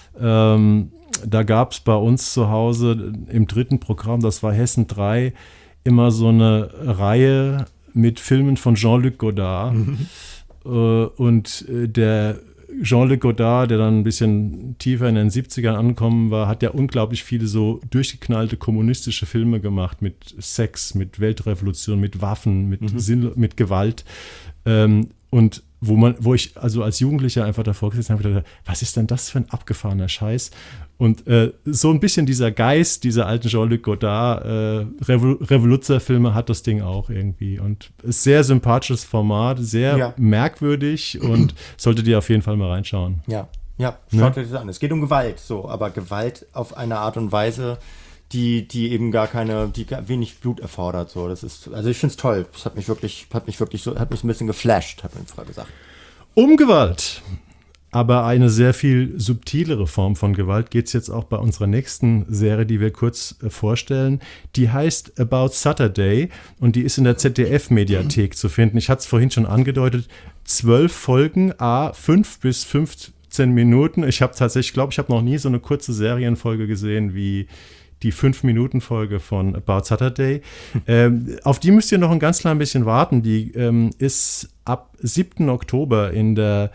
ähm, da gab es bei uns zu Hause im dritten Programm, das war Hessen drei, immer so eine Reihe mit Filmen von Jean-Luc Godard. Mhm. Äh, und der Jean-Luc Godard, der dann ein bisschen tiefer in den siebzigern angekommen war, hat ja unglaublich viele so durchgeknallte kommunistische Filme gemacht mit Sex, mit Weltrevolution, mit Waffen, mit, mhm. Sinn, mit Gewalt. Ähm, und wo man, wo ich also als Jugendlicher einfach davor gesessen habe, gedacht, was ist denn das für ein abgefahrener Scheiß? Und äh, so ein bisschen dieser Geist dieser alten Jean-Luc Godard äh, Revo- Revoluzzer-Filme hat das Ding auch irgendwie. Und ist sehr sympathisches Format, sehr ja. merkwürdig und solltet ihr auf jeden Fall mal reinschauen. Ja, ja, schaut euch das an. Es geht um Gewalt, so, aber Gewalt auf eine Art und Weise, die, die eben gar keine, die gar wenig Blut erfordert. So, das ist, also ich finde es toll. Das hat mich wirklich, hat mich wirklich so, hat mich ein bisschen geflasht, hat mein Frau gesagt. Um Gewalt. aber eine sehr viel subtilere Form von Gewalt geht es jetzt auch bei unserer nächsten Serie, die wir kurz äh, vorstellen. Die heißt About Saturday und die ist in der Z D F-Mediathek zu finden. Ich hatte es vorhin schon angedeutet, zwölf Folgen, a fünf bis fünfzehn Minuten. Ich habe tatsächlich, glaube ich, habe noch nie so eine kurze Serienfolge gesehen wie die fünf-Minuten-Folge von About Saturday. ähm, auf die müsst ihr noch ein ganz klein bisschen warten. Die ähm, ist ab siebten Oktober in der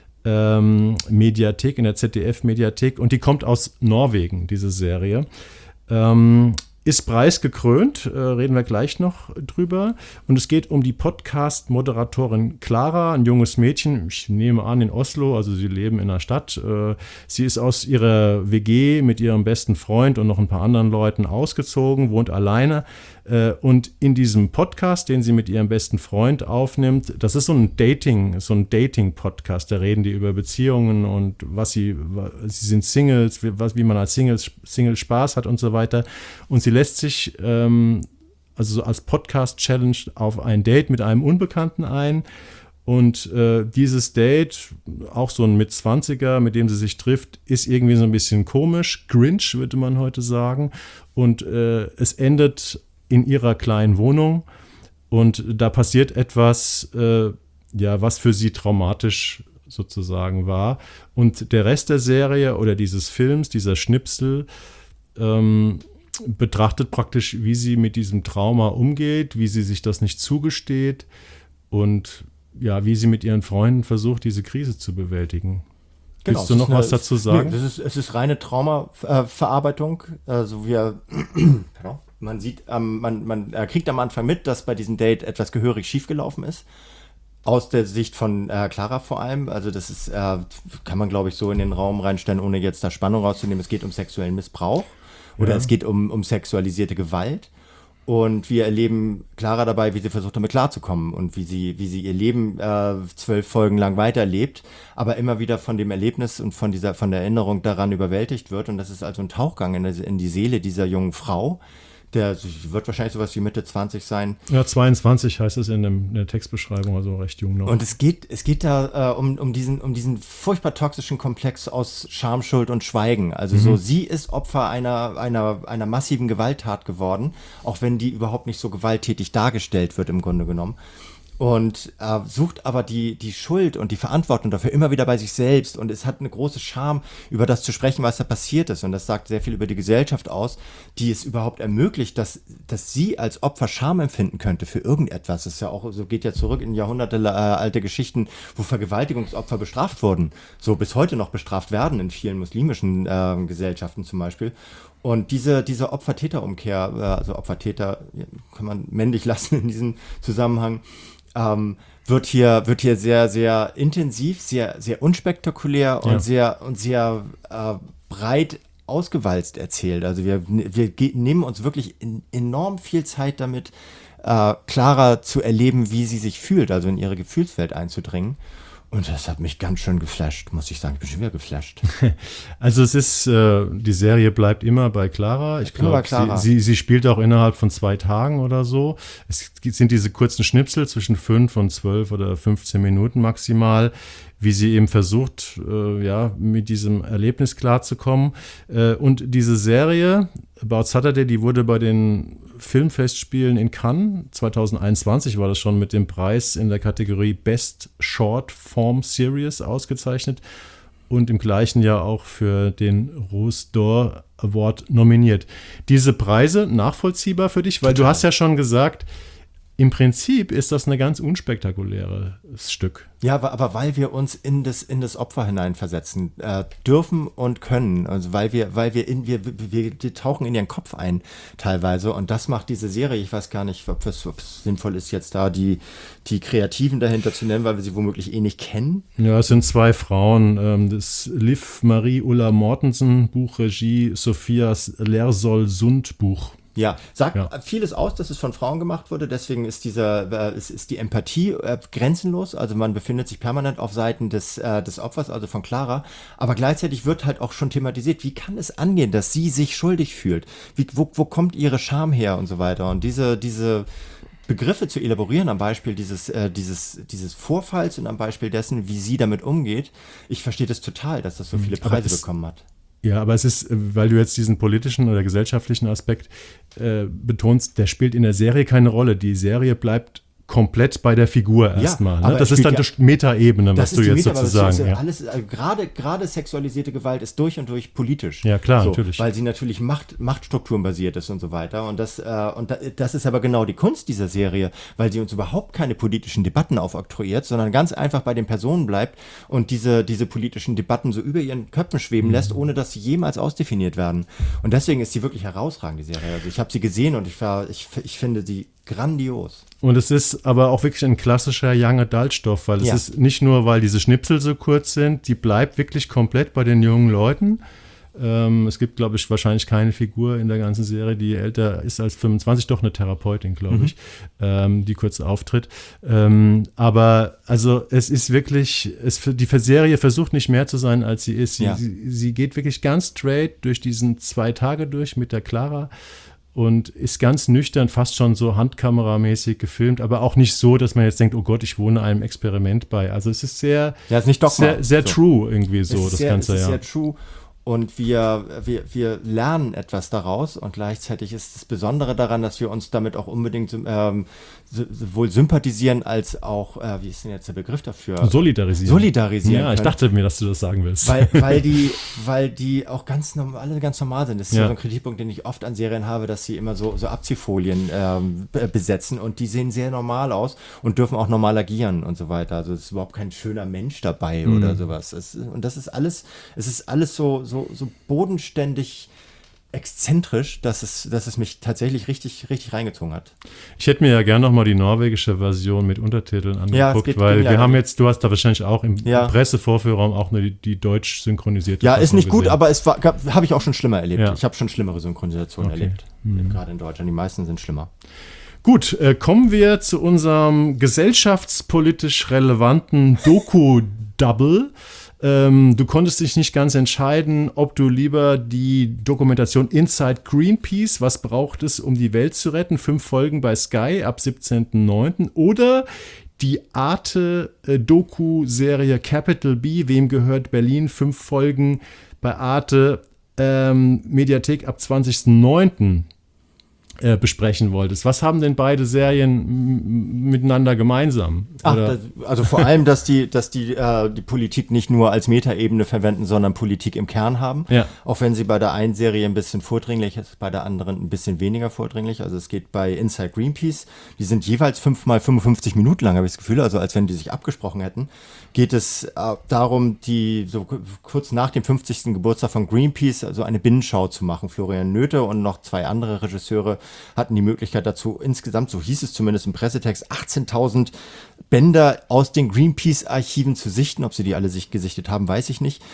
ähm, Mediathek, in der Z D F-Mediathek und die kommt aus Norwegen, diese Serie. Ähm, ist preisgekrönt, äh, reden wir gleich noch drüber. Und es geht um die Podcast-Moderatorin Clara, ein junges Mädchen, ich nehme an in Oslo, also sie leben in der Stadt. Äh, sie ist aus ihrer W G mit ihrem besten Freund und noch ein paar anderen Leuten ausgezogen, wohnt alleine. Äh, und in diesem Podcast, den sie mit ihrem besten Freund aufnimmt, das ist so ein Dating, so ein Dating-Podcast, da reden die über Beziehungen und was sie, sie sind Singles, wie, was, wie man als Singles, Single Spaß hat und so weiter. Und sie lässt sich ähm, also so als Podcast-Challenge auf ein Date mit einem Unbekannten ein. Und äh, dieses Date, auch so ein Mitzwanziger, mit dem sie sich trifft, ist irgendwie so ein bisschen komisch, Grinch, würde man heute sagen. Und äh, es endet in ihrer kleinen Wohnung und da passiert etwas, äh, ja, was für sie traumatisch sozusagen war. Und der Rest der Serie oder dieses Films, dieser Schnipsel, ähm, betrachtet praktisch, wie sie mit diesem Trauma umgeht, wie sie sich das nicht zugesteht und ja, wie sie mit ihren Freunden versucht, diese Krise zu bewältigen. Genau, Willst du noch eine, was dazu sagen? Nö, das ist, es ist reine Traumaverarbeitung. Also wir, man sieht, ähm, man, man äh, kriegt am Anfang mit, dass bei diesem Date etwas gehörig schiefgelaufen ist. Aus der Sicht von äh, Clara vor allem. Also das ist, äh, kann man glaube ich so in den Raum reinstellen, ohne jetzt da Spannung rauszunehmen. Es geht um sexuellen Missbrauch oder ja. es geht um, um sexualisierte Gewalt. Und wir erleben Clara dabei, wie sie versucht, damit klarzukommen und wie sie, wie sie ihr Leben äh, zwölf Folgen lang weiterlebt, aber immer wieder von dem Erlebnis und von dieser, von der Erinnerung daran überwältigt wird. Und das ist also ein Tauchgang in, in die Seele dieser jungen Frau. Der wird wahrscheinlich sowas wie Mitte zwanzig sein. Ja, zweiundzwanzig heißt es in, dem, in der Textbeschreibung, also recht jung noch. Und es geht, es geht da äh, um, um, diesen, um diesen furchtbar toxischen Komplex aus Scham, Schuld und Schweigen. Also mhm. so, sie ist Opfer einer, einer, einer massiven Gewalttat geworden, auch wenn die überhaupt nicht so gewalttätig dargestellt wird im Grunde genommen. Und äh, sucht aber die, die Schuld und die Verantwortung dafür immer wieder bei sich selbst. Und es hat eine große Scham, über das zu sprechen, was da passiert ist. Und das sagt sehr viel über die Gesellschaft aus, die es überhaupt ermöglicht, dass, dass sie als Opfer Scham empfinden könnte für irgendetwas. Das ist ja auch, so geht ja zurück in Jahrhunderte äh, alte Geschichten, wo Vergewaltigungsopfer bestraft wurden. So bis heute noch bestraft werden in vielen muslimischen äh, Gesellschaften zum Beispiel. Und diese, diese Opfer-Täter-Umkehr, äh, also Opfer-Täter kann man männlich lassen in diesem Zusammenhang, Ähm, wird hier wird hier sehr sehr intensiv, sehr sehr unspektakulär und ja. sehr und sehr äh, breit ausgewalzt erzählt. Also wir wir ge- nehmen uns wirklich in, enorm viel Zeit damit, äh, Clara zu erleben, wie sie sich fühlt, also in ihre Gefühlswelt einzudringen. Und das hat mich ganz schön geflasht, muss ich sagen. Ich bin schon wieder geflasht. Also es ist, äh, die Serie bleibt immer bei Clara. Ich glaube, sie, sie, sie spielt auch innerhalb von zwei Tagen oder so. Es sind diese kurzen Schnipsel zwischen fünf und zwölf oder fünfzehn Minuten maximal, wie sie eben versucht, äh, ja, mit diesem Erlebnis klarzukommen. Äh, und diese Serie, About Saturday, die wurde bei den Filmfestspielen in Cannes zwanzig einundzwanzig, war das schon, mit dem Preis in der Kategorie Best Short Form Series ausgezeichnet und im gleichen Jahr auch für den Rose d'Or Award nominiert. Diese Preise nachvollziehbar für dich? Weil Total. Du hast ja schon gesagt, im Prinzip ist das ein ganz unspektakuläres Stück. Ja, aber, aber weil wir uns in das, in das Opfer hineinversetzen äh, dürfen und können. Also weil wir, weil wir in, wir, wir, wir tauchen in ihren Kopf ein teilweise. Und das macht diese Serie, ich weiß gar nicht, ob es, ob es sinnvoll ist, jetzt da die, die Kreativen dahinter zu nennen, weil wir sie womöglich eh nicht kennen. Ja, es sind zwei Frauen. Ähm, das Liv Marie Ulla Mortensen, Buch, Regie, Sophias Lersol-Sund, Buch. Ja, sagt ja. vieles aus, dass es von Frauen gemacht wurde, deswegen ist dieser, äh, ist, ist die Empathie äh, grenzenlos, also man befindet sich permanent auf Seiten des, äh, des Opfers, also von Clara, aber gleichzeitig wird halt auch schon thematisiert, wie kann es angehen, dass sie sich schuldig fühlt, wie, wo, wo kommt ihre Scham her und so weiter und diese, diese Begriffe zu elaborieren am Beispiel dieses, äh, dieses, dieses Vorfalls und am Beispiel dessen, wie sie damit umgeht. Ich verstehe das total, dass das so viele Preise es, bekommen hat. Ja, aber es ist, weil du jetzt diesen politischen oder gesellschaftlichen Aspekt äh, betonst, der spielt in der Serie keine Rolle. Die Serie bleibt komplett bei der Figur erstmal. Ja, ne? Das ist dann die Metaebene, was du jetzt Meta, sozusagen. Ja. Alles, also gerade, gerade sexualisierte Gewalt ist durch und durch politisch. Ja, klar, so, natürlich. Weil sie natürlich Macht, Machtstrukturen basiert ist und so weiter. Und, das, äh, und das ist aber genau die Kunst dieser Serie, weil sie uns überhaupt keine politischen Debatten aufoktroyiert, sondern ganz einfach bei den Personen bleibt und diese, diese politischen Debatten so über ihren Köpfen schweben mhm. lässt, ohne dass sie jemals ausdefiniert werden. Und deswegen ist sie wirklich herausragend, die Serie. Also ich habe sie gesehen und ich, war, ich, ich finde sie grandios. Und es ist aber auch wirklich ein klassischer Young Adult Stoff, weil es ja. ist nicht nur, weil diese Schnipsel so kurz sind, die bleibt wirklich komplett bei den jungen Leuten. Ähm, es gibt, glaube ich, wahrscheinlich keine Figur in der ganzen Serie, die älter ist als fünfundzwanzig, doch eine Therapeutin, glaube mhm. ich, ähm, die kurz auftritt. Ähm, aber also es ist wirklich, es, die Serie versucht nicht mehr zu sein, als sie ist. Sie, ja. sie, sie geht wirklich ganz straight durch diesen zwei Tage durch mit der Clara. Und ist ganz nüchtern, fast schon so handkameramäßig gefilmt, aber auch nicht so, dass man jetzt denkt, oh Gott, ich wohne einem Experiment bei. Also es ist sehr, ja, ist nicht Dogma. sehr, sehr so. true irgendwie so, das sehr, Ganze. Es ist ja. sehr true. Und wir, wir, wir lernen etwas daraus und gleichzeitig ist das Besondere daran, dass wir uns damit auch unbedingt ähm, sowohl sympathisieren als auch, äh, wie ist denn jetzt der Begriff dafür? Solidarisieren. Solidarisieren. Ja, ich können. dachte mir, dass du das sagen willst. Weil, weil, die, weil die auch ganz normal, alle ganz normal sind. Das ist ja. so ein Kritikpunkt, den ich oft an Serien habe, dass sie immer so, so Abziehfolien ähm, besetzen und die sehen sehr normal aus und dürfen auch normal agieren und so weiter. Also es ist überhaupt kein schöner Mensch dabei mhm. oder sowas. Es, und das ist alles, es ist alles so So, so bodenständig exzentrisch, dass es, dass es mich tatsächlich richtig, richtig reingezogen hat. Ich hätte mir ja gerne noch mal die norwegische Version mit Untertiteln angeguckt, ja, weil wir haben jetzt, du hast da wahrscheinlich auch im ja. Pressevorführraum auch eine, die deutsch synchronisierte Ja, ist nicht gesehen. Gut, aber es war, habe ich auch schon schlimmer erlebt. Ja. Ich habe schon schlimmere Synchronisationen okay. erlebt, mhm. gerade in Deutschland. Die meisten sind schlimmer. Gut, äh, kommen wir zu unserem gesellschaftspolitisch relevanten Doku-Double. Ähm, du konntest dich nicht ganz entscheiden, ob du lieber die Dokumentation Inside Greenpeace, was braucht es, um die Welt zu retten, fünf Folgen bei Sky ab siebzehnten neunten oder die Arte-Doku-Serie Capital B, wem gehört Berlin, fünf Folgen bei Arte ähm, Mediathek ab zwanzigsten neunten Äh, besprechen wolltest. Was haben denn beide Serien m- miteinander gemeinsam? Ach, das, also vor allem, dass die, dass die, äh, die Politik nicht nur als Metaebene verwenden, sondern Politik im Kern haben. Ja. Auch wenn sie bei der einen Serie ein bisschen vordringlich ist, bei der anderen ein bisschen weniger vordringlich. Also es geht bei Inside Greenpeace, die sind jeweils fünf mal fünfundfünfzig Minuten lang, habe ich das Gefühl, also als wenn die sich abgesprochen hätten, geht es äh, darum, die so k- kurz nach dem fünfzigsten Geburtstag von Greenpeace also eine Binnenschau zu machen. Florian Noethe und noch zwei andere Regisseure hatten die Möglichkeit dazu, insgesamt, so hieß es zumindest im Pressetext, achtzehntausend Bänder aus den Greenpeace-Archiven zu sichten. Ob sie die alle sich gesichtet haben, weiß ich nicht.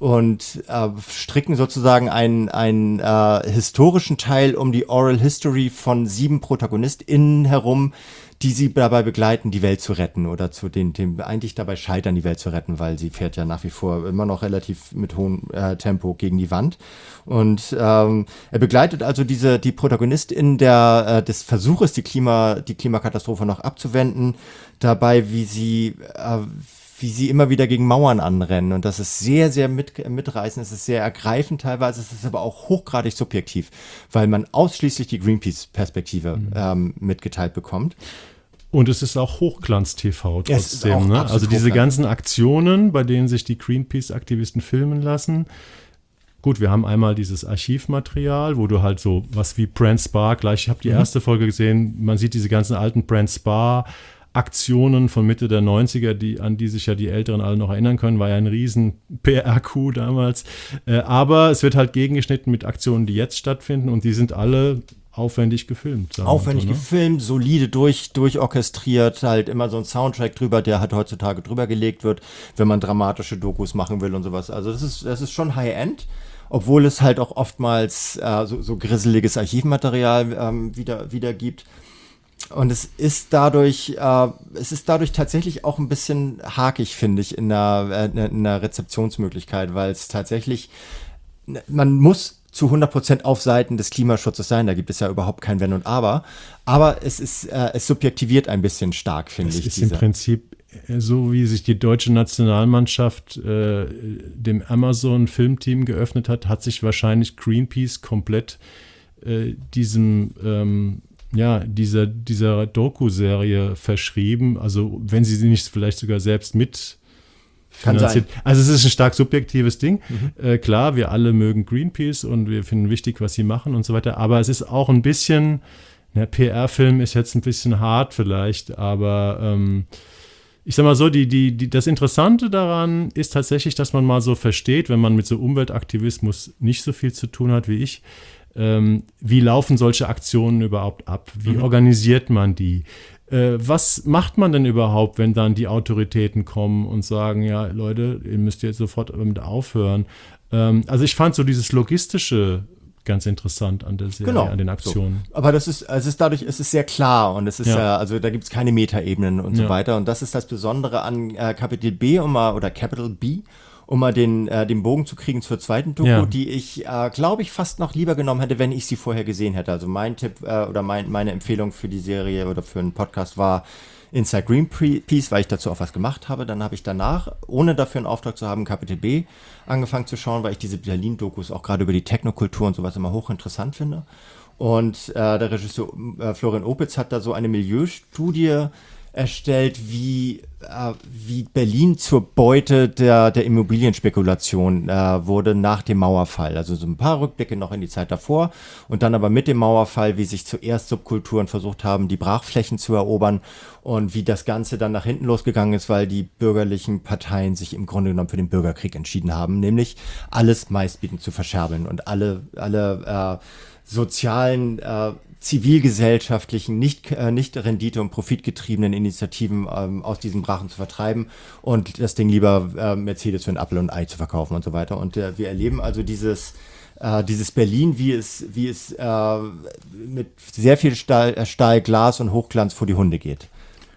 Und äh, stricken sozusagen einen, einen äh, historischen Teil um die Oral History von sieben ProtagonistInnen herum, die sie dabei begleiten, die Welt zu retten oder zu den, dem eigentlich dabei scheitern, die Welt zu retten, weil sie fährt ja nach wie vor immer noch relativ mit hohem äh, Tempo gegen die Wand. Und ähm, er begleitet also diese die ProtagonistInnen der äh, des Versuches, die Klima die Klimakatastrophe noch abzuwenden, dabei, wie sie äh, wie sie immer wieder gegen Mauern anrennen. Und das ist sehr, sehr mit, mitreißend, es ist sehr ergreifend teilweise, es ist aber auch hochgradig subjektiv, weil man ausschließlich die Greenpeace-Perspektive mhm. ähm, mitgeteilt bekommt. Und es ist auch Hochglanz-T V trotzdem. Ne? Also diese ganzen Aktionen, bei denen sich die Greenpeace-Aktivisten filmen lassen. Gut, wir haben einmal dieses Archivmaterial, wo du halt so was wie Brand Spa, gleich, ich habe die mhm. erste Folge gesehen, man sieht diese ganzen alten Brand Spa Aktionen von Mitte der neunziger, die, an die sich ja die Älteren alle noch erinnern können, war ja ein riesen P R-Coup damals. Äh, aber es wird halt gegengeschnitten mit Aktionen, die jetzt stattfinden und die sind alle aufwendig gefilmt. Aufwendig so, ne? gefilmt, solide durch, durchorchestriert, halt immer so ein Soundtrack drüber, der halt heutzutage drüber gelegt wird, wenn man dramatische Dokus machen will und sowas. Also das ist, das ist schon High-End, obwohl es halt auch oftmals äh, so, so grisseliges Archivmaterial ähm, wieder, wieder gibt. Und es ist dadurch, äh, es ist dadurch tatsächlich auch ein bisschen hakig, finde ich, in der, äh, in der Rezeptionsmöglichkeit, weil es tatsächlich, man muss zu hundert Prozent auf Seiten des Klimaschutzes sein. Da gibt es ja überhaupt kein Wenn und Aber. Aber es ist, äh, es subjektiviert ein bisschen stark, finde ich. Es ist diese. im Prinzip so, wie sich die deutsche Nationalmannschaft äh, dem Amazon-Filmteam geöffnet hat, hat sich wahrscheinlich Greenpeace komplett äh, diesem ähm, ja, dieser, dieser Doku-Serie verschrieben. Also wenn sie sie nicht vielleicht sogar selbst mit Kann sein. Also es ist ein stark subjektives Ding. Mhm. Äh, klar, wir alle mögen Greenpeace und wir finden wichtig, was sie machen und so weiter. Aber es ist auch ein bisschen, der P R-Film ist jetzt ein bisschen hart vielleicht, aber ähm, ich sag mal so, die, die, die, das Interessante daran ist tatsächlich, dass man mal so versteht, wenn man mit so Umweltaktivismus nicht so viel zu tun hat wie ich, ähm, wie laufen solche Aktionen überhaupt ab? Wie mhm. organisiert man die? Äh, was macht man denn überhaupt, wenn dann die Autoritäten kommen und sagen, ja, Leute, ihr müsst jetzt sofort damit aufhören? Ähm, also ich fand so dieses Logistische ganz interessant an der Serie, genau, an den Aktionen. So. Aber das ist, es ist dadurch, es ist sehr klar und es ist ja, ja also da gibt es keine Metaebenen und so ja. weiter. Und das ist das Besondere an äh, Kapitel B um mal, oder Capital B, um mal den, äh, den Bogen zu kriegen zur zweiten Doku, ja. die ich, äh, glaube ich, fast noch lieber genommen hätte, wenn ich sie vorher gesehen hätte. Also mein Tipp äh, oder mein, meine Empfehlung für die Serie oder für einen Podcast war Inside Greenpeace, weil ich dazu auch was gemacht habe. Dann habe ich danach, ohne dafür einen Auftrag zu haben, Kapitel B angefangen zu schauen, weil ich diese Berlin-Dokus auch gerade über die Technokultur und sowas immer hochinteressant finde. Und äh, der Regisseur äh, Florian Opitz hat da so eine Milieustudie erstellt, wie, äh, wie Berlin zur Beute der, der Immobilienspekulation äh, wurde nach dem Mauerfall. Also so ein paar Rückblicke noch in die Zeit davor und dann aber mit dem Mauerfall, wie sich zuerst Subkulturen versucht haben, die Brachflächen zu erobern und wie das Ganze dann nach hinten losgegangen ist, weil die bürgerlichen Parteien sich im Grunde genommen für den Bürgerkrieg entschieden haben, nämlich alles meistbietend zu verscherbeln und alle, alle äh, sozialen äh, zivilgesellschaftlichen, nicht, äh, nicht rendite- und profitgetriebenen Initiativen ähm, aus diesen Brachen zu vertreiben und das Ding lieber äh, Mercedes für ein Apfel und ein Ei zu verkaufen und so weiter. Und äh, wir erleben also dieses, äh, dieses Berlin, wie es, wie es äh, mit sehr viel Stahl, Stahl, Glas und Hochglanz vor die Hunde geht.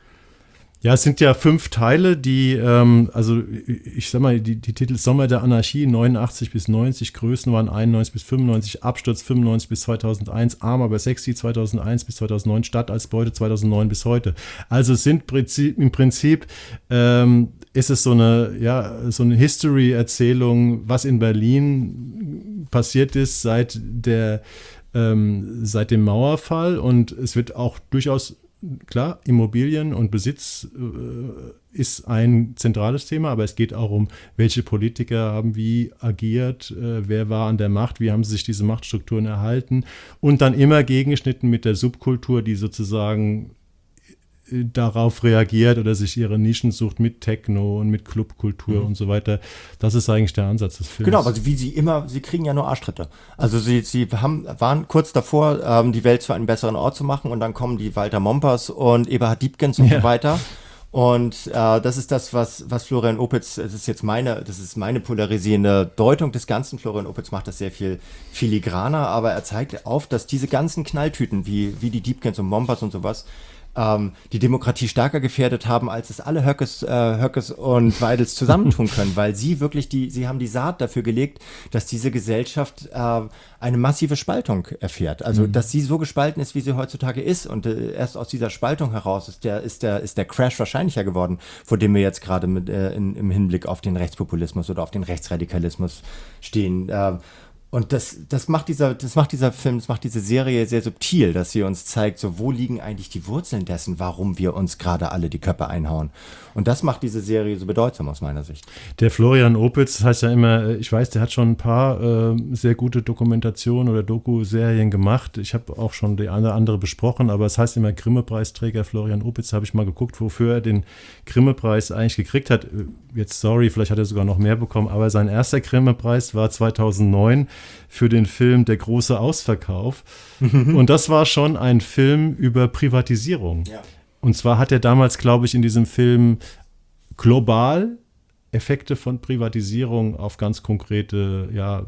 Ja, es sind ja fünf Teile, die, ähm, also ich sag mal, die, die Titel Sommer der Anarchie, neunundachtzig bis neunzig, Größen waren einundneunzig bis fünfundneunzig, Absturz fünfundneunzig bis zweitausendeins, Arm aber sexy zweitausendeins bis zweitausendneun, Stadt als Beute zweitausendneun bis heute. Also es sind Prinzip, im Prinzip, ähm, ist es so eine, ja, so eine History-Erzählung, was in Berlin passiert ist seit der, ähm, seit dem Mauerfall, und es wird auch durchaus klar, Immobilien und Besitz äh, ist ein zentrales Thema, aber es geht auch um, welche Politiker haben wie agiert, äh, wer war an der Macht, wie haben sich diese Machtstrukturen erhalten, und dann immer gegengeschnitten mit der Subkultur, die sozusagen äh, darauf reagiert oder sich ihre Nischen sucht mit Techno und mit Clubkultur mhm. und so weiter. Das ist eigentlich der Ansatz des Films. Genau, also wie sie immer, sie kriegen ja nur Arschtritte. Also sie, sie haben, waren kurz davor, ähm, die Welt zu einem besseren Ort zu machen, und dann kommen die Walter Mompers und Eberhard Diepgens und ja. so weiter. Und äh, das ist das, was, was Florian Opitz, das ist jetzt meine, das ist meine polarisierende Deutung des Ganzen. Florian Opitz macht das sehr viel filigraner, aber er zeigt auf, dass diese ganzen Knalltüten, wie, wie die Diepgens und Mompers und sowas, ähm, die Demokratie stärker gefährdet haben, als es alle Höckes, äh, Höckes und Weidels zusammentun können, weil sie wirklich die, sie haben die Saat dafür gelegt, dass diese Gesellschaft äh, eine massive Spaltung erfährt. Also, mhm. dass sie so gespalten ist, wie sie heutzutage ist, und äh, erst aus dieser Spaltung heraus ist der, ist der, ist der Crash wahrscheinlicher geworden, vor dem wir jetzt gerade mit äh, in, im Hinblick auf den Rechtspopulismus oder auf den Rechtsradikalismus stehen. Äh, Und das, das macht dieser, das macht dieser Film, das macht diese Serie sehr subtil, dass sie uns zeigt, so wo liegen eigentlich die Wurzeln dessen, warum wir uns gerade alle die Köpfe einhauen. Und das macht diese Serie so bedeutsam aus meiner Sicht. Der Florian Opitz, das heißt ja immer, ich weiß, der hat schon ein paar äh, sehr gute Dokumentationen oder Doku-Serien gemacht. Ich habe auch schon die eine oder andere besprochen, aber es heißt immer Grimme-Preisträger Florian Opitz. Habe ich mal geguckt, wofür er den Grimme-Preis eigentlich gekriegt hat. Jetzt, sorry, vielleicht hat er sogar noch mehr bekommen, aber sein erster Grimme-Preis war zweitausendneun für den Film Der große Ausverkauf. Und das war schon ein Film über Privatisierung. Ja. Und zwar hat er damals, glaube ich, in diesem Film global Effekte von Privatisierung auf ganz konkrete ja,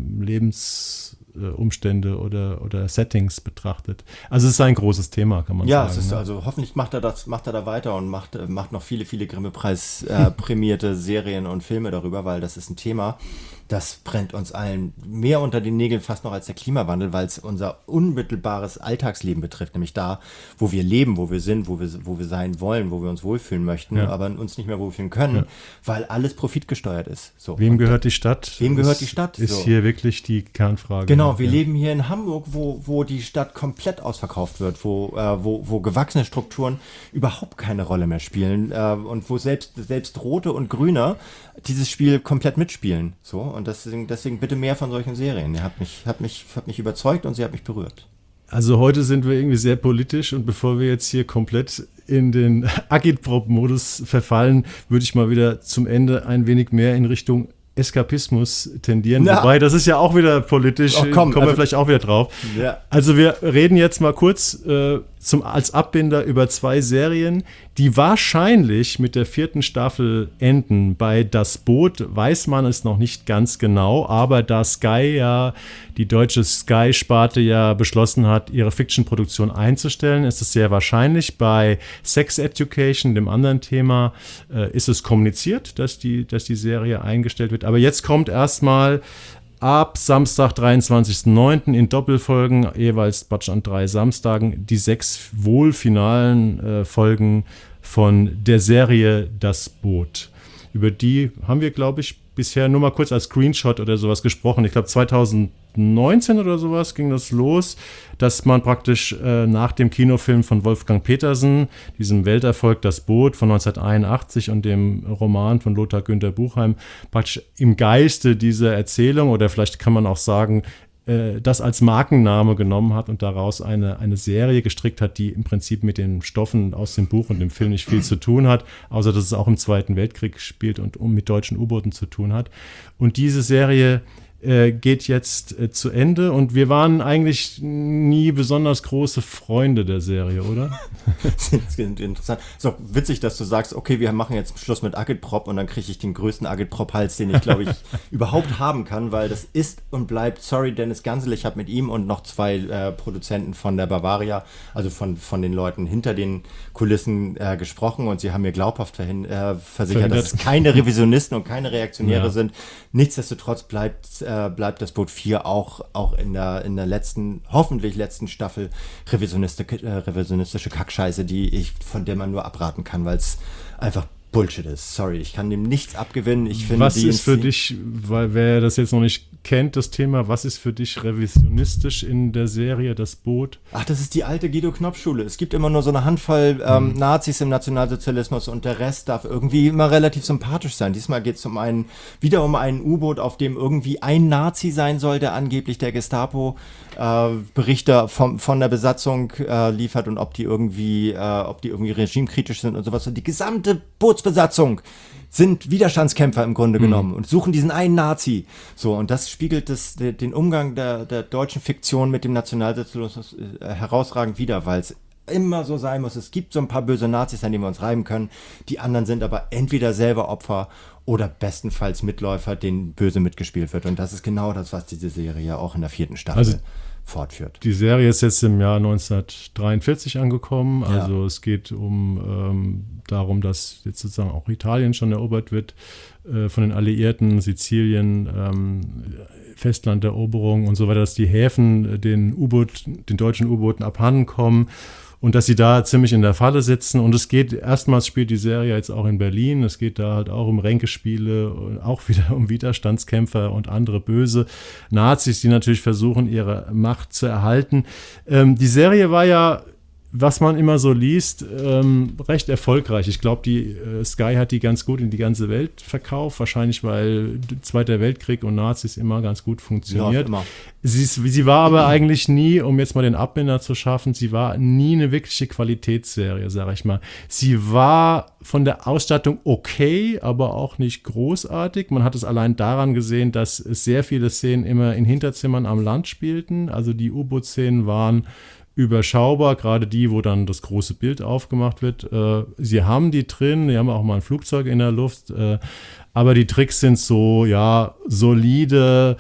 Lebensumstände oder, oder Settings betrachtet. Also es ist ein großes Thema, kann man ja, sagen. Ja, es ist ne? also hoffentlich macht er das, macht er da weiter und macht, macht noch viele, viele Grimme-Preis äh, prämierte Serien und Filme darüber, weil das ist ein Thema, das brennt uns allen mehr unter den Nägeln fast noch als der Klimawandel, weil es unser unmittelbares Alltagsleben betrifft, nämlich da, wo wir leben, wo wir sind, wo wir, wo wir sein wollen, wo wir uns wohlfühlen möchten, ja. aber uns nicht mehr wohlfühlen können, ja. weil alles profitgesteuert ist. So. Wem gehört die Stadt? Wem gehört die Stadt? Ist so. hier wirklich die Kernfrage. Genau, wir ja. leben hier in Hamburg, wo, wo die Stadt komplett ausverkauft wird, wo, äh, wo, wo gewachsene Strukturen überhaupt keine Rolle mehr spielen äh, und wo selbst, selbst Rote und Grüne dieses Spiel komplett mitspielen. So, und deswegen, deswegen bitte mehr von solchen Serien. Ihr habt mich, hat mich, hat mich überzeugt und sie hat mich berührt. Also heute sind wir irgendwie sehr politisch und bevor wir jetzt hier komplett in den Agitprop-Modus verfallen, würde ich mal wieder zum Ende ein wenig mehr in Richtung Eskapismus tendieren. Na. Wobei, das ist ja auch wieder politisch, oh, komm, kommen also, wir vielleicht auch wieder drauf. Ja. Also wir reden jetzt mal kurz äh, zum, als Abbinder über zwei Serien, die wahrscheinlich mit der vierten Staffel enden. Bei Das Boot weiß man es noch nicht ganz genau, aber da Sky ja, die deutsche Sky-Sparte ja beschlossen hat, ihre Fiction-Produktion einzustellen, ist es sehr wahrscheinlich. Bei Sex Education, dem anderen Thema, äh, ist es kommuniziert, dass die, dass die Serie eingestellt wird. Aber jetzt kommt erstmal ab Samstag, dreiundzwanzigsten neunten in Doppelfolgen, jeweils an drei Samstagen, die sechs wohl finalen äh, Folgen von der Serie Das Boot. Über die haben wir, glaube ich, bisher nur mal kurz als Screenshot oder sowas gesprochen. Ich glaube, zweitausendneunzehn oder sowas ging das los, dass man praktisch äh, nach dem Kinofilm von Wolfgang Petersen, diesem Welterfolg Das Boot von neunzehnhunderteinundachtzig und dem Roman von Lothar Günther Buchheim, praktisch im Geiste dieser Erzählung oder vielleicht kann man auch sagen, äh, das als Markenname genommen hat und daraus eine, eine Serie gestrickt hat, die im Prinzip mit den Stoffen aus dem Buch und dem Film nicht viel zu tun hat, außer dass es auch im Zweiten Weltkrieg spielt und um mit deutschen U-Booten zu tun hat. Und diese Serie äh, geht jetzt äh, zu Ende und wir waren eigentlich nie besonders große Freunde der Serie, oder? Das ist interessant. Ist auch witzig, dass du sagst, okay, wir machen jetzt Schluss mit Agitprop und dann kriege ich den größten Agitprop-Hals, den ich, glaube ich, überhaupt haben kann, weil das ist und bleibt, sorry, Dennis Gansel, ich habe mit ihm und noch zwei äh, Produzenten von der Bavaria, also von, von den Leuten hinter den Kulissen äh, gesprochen und sie haben mir glaubhaft verhin, äh, versichert, Verhindert. dass es keine Revisionisten und keine Reaktionäre ja. sind. Nichtsdestotrotz bleibt äh, bleibt das Boot vier auch, auch in der, in der letzten, hoffentlich letzten Staffel revisionistische, äh, revisionistische Kackscheiße, die ich, von der man nur abraten kann, weil es einfach Bullshit ist. Sorry, ich kann dem nichts abgewinnen. Ich finde, was ist für dich, weil wer das jetzt noch nicht kennt, das Thema, was ist für dich revisionistisch in der Serie Das Boot? Ach, das ist die alte Guido-Knopp-Schule. Es gibt immer nur so eine Handvoll ähm, mhm. Nazis im Nationalsozialismus und der Rest darf irgendwie immer relativ sympathisch sein. Diesmal geht es um einen, wieder um ein U-Boot, auf dem irgendwie ein Nazi sein soll, der angeblich der Gestapo äh, Berichte vom, von der Besatzung äh, liefert und ob die irgendwie, äh, ob die irgendwie regimekritisch sind und sowas. Und die gesamte Bootsbesatzung sind Widerstandskämpfer im Grunde genommen mhm. und suchen diesen einen Nazi. So, und das spiegelt das, den Umgang der, der deutschen Fiktion mit dem Nationalsozialismus äh, herausragend wider, weil es immer so sein muss. Es gibt so ein paar böse Nazis, an denen wir uns reiben können. Die anderen sind aber entweder selber Opfer oder bestenfalls Mitläufer, denen böse mitgespielt wird. Und das ist genau das, was diese Serie auch in der vierten Staffel also fortführt. Die Serie ist jetzt im Jahr neunzehnhundertdreiundvierzig angekommen. Also ja. es geht um ähm, darum, dass jetzt sozusagen auch Italien schon erobert wird äh, von den Alliierten, Sizilien, ähm, Festlanderoberung und so weiter, dass die Häfen den U-Boot, den deutschen U-Booten abhanden kommen. Und dass sie da ziemlich in der Falle sitzen. Und es geht, erstmals spielt die Serie jetzt auch in Berlin. Es geht da halt auch um Ränkespiele und auch wieder um Widerstandskämpfer und andere böse Nazis, die natürlich versuchen, ihre Macht zu erhalten. Ähm, die Serie war ja, was man immer so liest, ähm, recht erfolgreich. Ich glaube, die äh, Sky hat die ganz gut in die ganze Welt verkauft. Wahrscheinlich, weil Zweiter Weltkrieg und Nazis immer ganz gut funktioniert. Ja, sie, sie war aber eigentlich nie, um jetzt mal den Abbinder zu schaffen, sie war nie eine wirkliche Qualitätsserie, sage ich mal. Sie war von der Ausstattung okay, aber auch nicht großartig. Man hat es allein daran gesehen, dass es sehr viele Szenen immer in Hinterzimmern am Land spielten. Also die U-Boot-Szenen waren überschaubar, gerade die, wo dann das große Bild aufgemacht wird. Äh, sie haben die drin, die haben auch mal ein Flugzeug in der Luft, äh, aber die Tricks sind so, ja, solide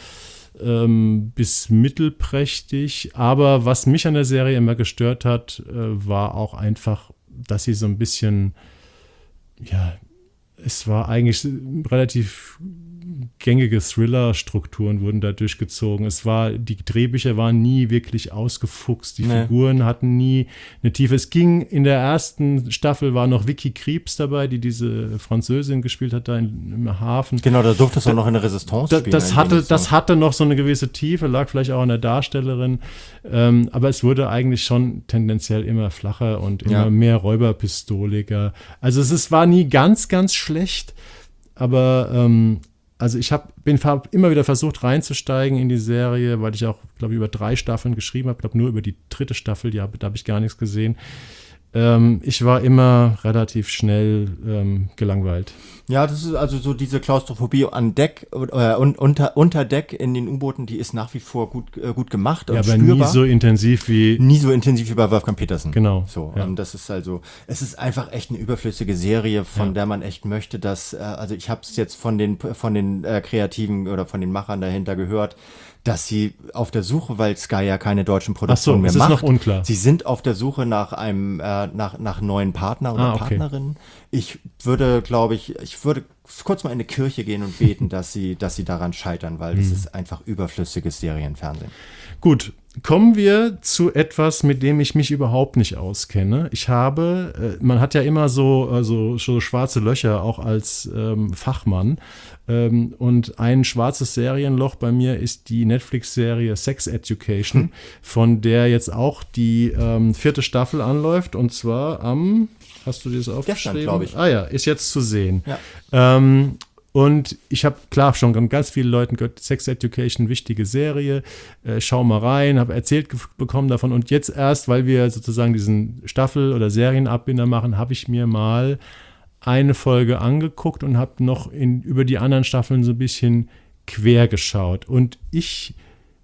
ähm, bis mittelprächtig. Aber was mich an der Serie immer gestört hat, äh, war auch einfach, dass sie so ein bisschen, ja, es war eigentlich relativ gängige Thriller-Strukturen wurden da durchgezogen. Es war, die Drehbücher waren nie wirklich ausgefuchst. Die Nee. Figuren hatten nie eine Tiefe. Es ging, in der ersten Staffel war noch Vicky Krieps dabei, die diese Französin gespielt hat da in, im Hafen. Genau, da durfte es auch noch in der Resistance Da, spielen. das, ein hatte, wenig so. das hatte noch so eine gewisse Tiefe, lag vielleicht auch an der Darstellerin. Ähm, aber es wurde eigentlich schon tendenziell immer flacher und immer Ja. mehr räuberpistoliger. Also es ist, war nie ganz, ganz schlecht, aber ähm, also ich hab, bin hab immer wieder versucht reinzusteigen in die Serie, weil ich auch, glaube ich, über drei Staffeln geschrieben habe. Ich glaube, nur über die dritte Staffel, die hab, da habe ich gar nichts gesehen. Ähm, ich war immer relativ schnell ähm, gelangweilt. Ja, das ist also so diese Klaustrophobie an Deck äh, und unter, unter Deck in den U-Booten, die ist nach wie vor gut, äh, gut gemacht und Ja, aber spürbar. nie so intensiv wie. Nie so intensiv wie bei Wolfgang Petersen. Genau, So, ja. und das ist also, es ist einfach echt eine überflüssige Serie, von Ja. der man echt möchte, dass, äh, also ich habe es jetzt von den, von den äh, Kreativen oder von den Machern dahinter gehört, dass sie auf der Suche, weil Sky ja keine deutschen Produktionen mehr es ist macht. noch unklar. Sie sind auf der Suche nach einem, äh, nach, nach neuen Partner oder Ah, okay. Partnerin. Ich würde, glaube ich, ich würde kurz mal in eine Kirche gehen und beten, dass sie, dass sie daran scheitern, weil das Mhm. ist einfach überflüssiges Serienfernsehen. Gut, kommen wir zu etwas, mit dem ich mich überhaupt nicht auskenne. Ich habe, äh, man hat ja immer so, also so schwarze Löcher auch als ähm, Fachmann. Ähm, und ein schwarzes Serienloch bei mir ist die Netflix-Serie Sex Education, von der jetzt auch die ähm, vierte Staffel anläuft. Und zwar am, hast du dir das aufgeschrieben? glaube ich. Ah ja, ist jetzt zu sehen. Ja. Ähm, Und ich habe, klar, schon von ganz vielen Leuten gehört, Sex Education, wichtige Serie, äh, schau mal rein, habe erzählt ge- bekommen davon. Und jetzt erst, weil wir sozusagen diesen Staffel- oder Serienabbinder machen, habe ich mir mal eine Folge angeguckt und habe noch in, über die anderen Staffeln so ein bisschen quer geschaut. Und ich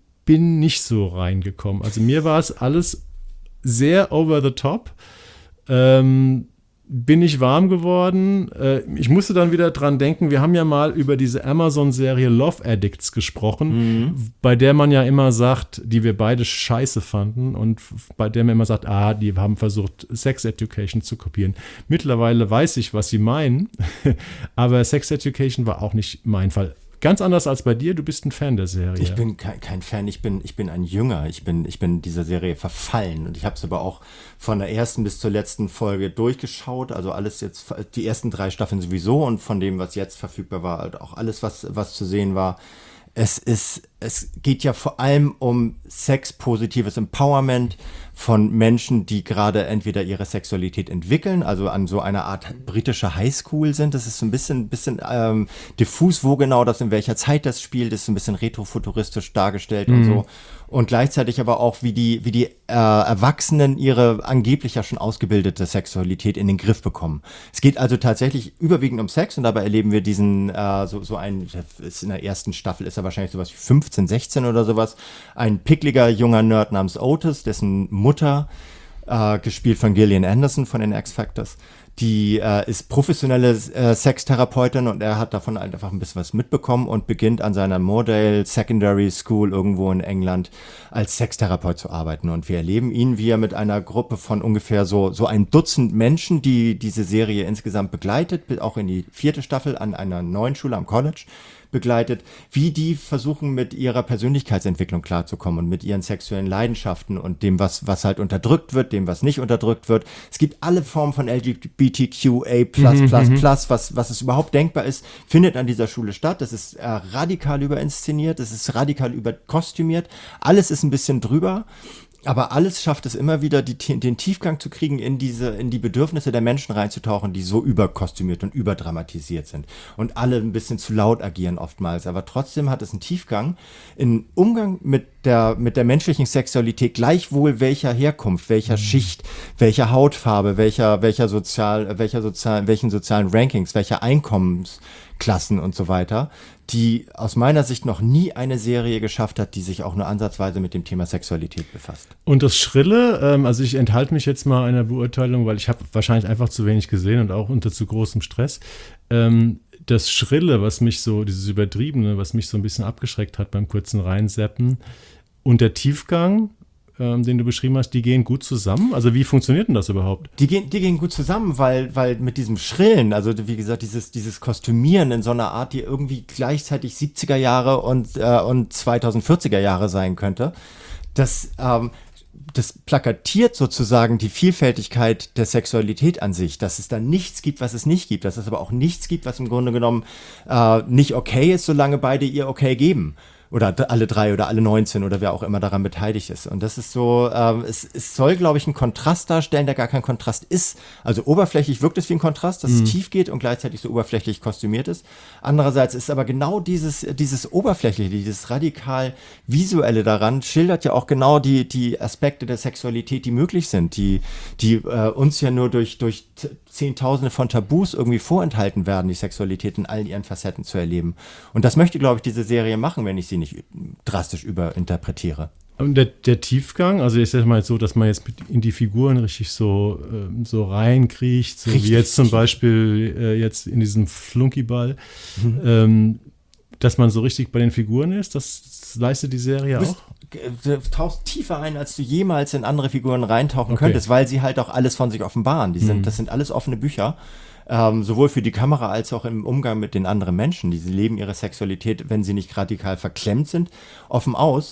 bin nicht so reingekommen. Also mir war es alles sehr over the top. Ähm, bin ich warm geworden. Äh, ich musste dann wieder dran denken, wir haben ja mal über diese Amazon-Serie Love Addicts gesprochen, Mhm. bei der man ja immer sagt, die wir beide scheiße fanden und f- bei der man immer sagt, ah, die haben versucht, Sex Education zu kopieren. Mittlerweile weiß ich, was sie meinen, aber Sex Education war auch nicht mein Fall. Ganz anders als bei dir, du bist ein Fan der Serie. Ich bin kein, kein Fan, ich bin, ich bin ein Jünger, ich bin, ich bin dieser Serie verfallen und ich habe es aber auch von der ersten bis zur letzten Folge durchgeschaut, also alles jetzt, die ersten drei Staffeln sowieso und von dem, was jetzt verfügbar war, halt auch alles, was, was zu sehen war. Es ist, es geht ja vor allem um sexpositives Empowerment von Menschen, die gerade entweder ihre Sexualität entwickeln, also an so einer Art britischer Highschool sind. Das ist so ein bisschen, bisschen ähm, diffus, wo genau das, in welcher Zeit das spielt, ist so ein bisschen retrofuturistisch dargestellt und so. Und gleichzeitig aber auch, wie die, wie die äh, Erwachsenen ihre angeblich ja schon ausgebildete Sexualität in den Griff bekommen. Es geht also tatsächlich überwiegend um Sex und dabei erleben wir diesen, äh, so, so ein, ist in der ersten Staffel ist er wahrscheinlich sowas wie fünfzehn, sechzehn oder sowas, ein pickliger junger Nerd namens Otis, dessen Mutter, äh, gespielt von Gillian Anderson von den X-Factors, die äh, ist professionelle äh, Sextherapeutin und er hat davon halt einfach ein bisschen was mitbekommen und beginnt an seiner Modale Secondary School irgendwo in England als Sextherapeut zu arbeiten. Und wir erleben ihn, wie er mit einer Gruppe von ungefähr so, so ein Dutzend Menschen, die diese Serie insgesamt begleitet, bis auch in die vierte Staffel an einer neuen Schule am College, begleitet, wie die versuchen, mit ihrer Persönlichkeitsentwicklung klarzukommen und mit ihren sexuellen Leidenschaften und dem, was, was halt unterdrückt wird, dem, was nicht unterdrückt wird. Es gibt alle Formen von L G B T Q A plus, plus, plus, was, was es überhaupt denkbar ist, findet an dieser Schule statt. Das ist äh, radikal überinszeniert, das ist radikal überkostümiert. Alles ist ein bisschen drüber. Aber alles schafft es immer wieder, die, den Tiefgang zu kriegen, in diese, in die Bedürfnisse der Menschen reinzutauchen, die so überkostümiert und überdramatisiert sind. Und alle ein bisschen zu laut agieren oftmals. Aber trotzdem hat es einen Tiefgang in Umgang mit der, mit der menschlichen Sexualität, gleichwohl welcher Herkunft, welcher mhm. Schicht, welcher Hautfarbe, welcher, welcher sozial, welcher sozial, welchen sozialen Rankings, welcher Einkommensklassen und so weiter, die aus meiner Sicht noch nie eine Serie geschafft hat, die sich auch nur ansatzweise mit dem Thema Sexualität befasst. Und das Schrille, ähm, also ich enthalte mich jetzt mal einer Beurteilung, weil ich habe wahrscheinlich einfach zu wenig gesehen und auch unter zu großem Stress. Ähm, das Schrille, was mich so, dieses Übertriebene, was mich so ein bisschen abgeschreckt hat beim kurzen Reinseppen und der Tiefgang, ähm, den du beschrieben hast, die gehen gut zusammen? Also wie funktioniert denn das überhaupt? Die gehen, die gehen gut zusammen, weil, weil mit diesem Schrillen, also wie gesagt, dieses, dieses Kostümieren in so einer Art, die irgendwie gleichzeitig siebziger Jahre und, äh, und zweitausendvierziger Jahre sein könnte, das, ähm, das plakatiert sozusagen die Vielfältigkeit der Sexualität an sich, dass es da nichts gibt, was es nicht gibt, dass es aber auch nichts gibt, was im Grunde genommen äh, nicht okay ist, solange beide ihr okay geben. Oder alle drei oder alle neunzehn oder wer auch immer daran beteiligt ist. Und das ist so, ähm, es, es soll, glaube ich, einen Kontrast darstellen, der gar kein Kontrast ist. Also oberflächlich wirkt es wie ein Kontrast, dass mhm. es tief geht und gleichzeitig so oberflächlich kostümiert ist. Andererseits ist aber genau dieses, dieses Oberflächliche, dieses radikal Visuelle daran, schildert ja auch genau die, die Aspekte der Sexualität, die möglich sind, die, die äh, uns ja nur durch, durch Zehntausende von Tabus irgendwie vorenthalten werden, die Sexualität in all ihren Facetten zu erleben. Und das möchte, glaube ich, diese Serie machen, wenn ich sie nicht drastisch überinterpretiere. Und der, der Tiefgang, also ich sage mal so, dass man jetzt in die Figuren richtig so, äh, so reinkriecht, so richtig wie jetzt zum Beispiel äh, jetzt in diesem Flunkyball, mhm. ähm, dass man so richtig bei den Figuren ist, das leistet die Serie auch? Du tauchst tiefer ein, als du jemals in andere Figuren reintauchen okay. könntest, weil sie halt auch alles von sich offenbaren. Die sind, mhm. Das sind alles offene Bücher, ähm, sowohl für die Kamera als auch im Umgang mit den anderen Menschen. Die leben ihre Sexualität, wenn sie nicht radikal verklemmt sind, offen aus.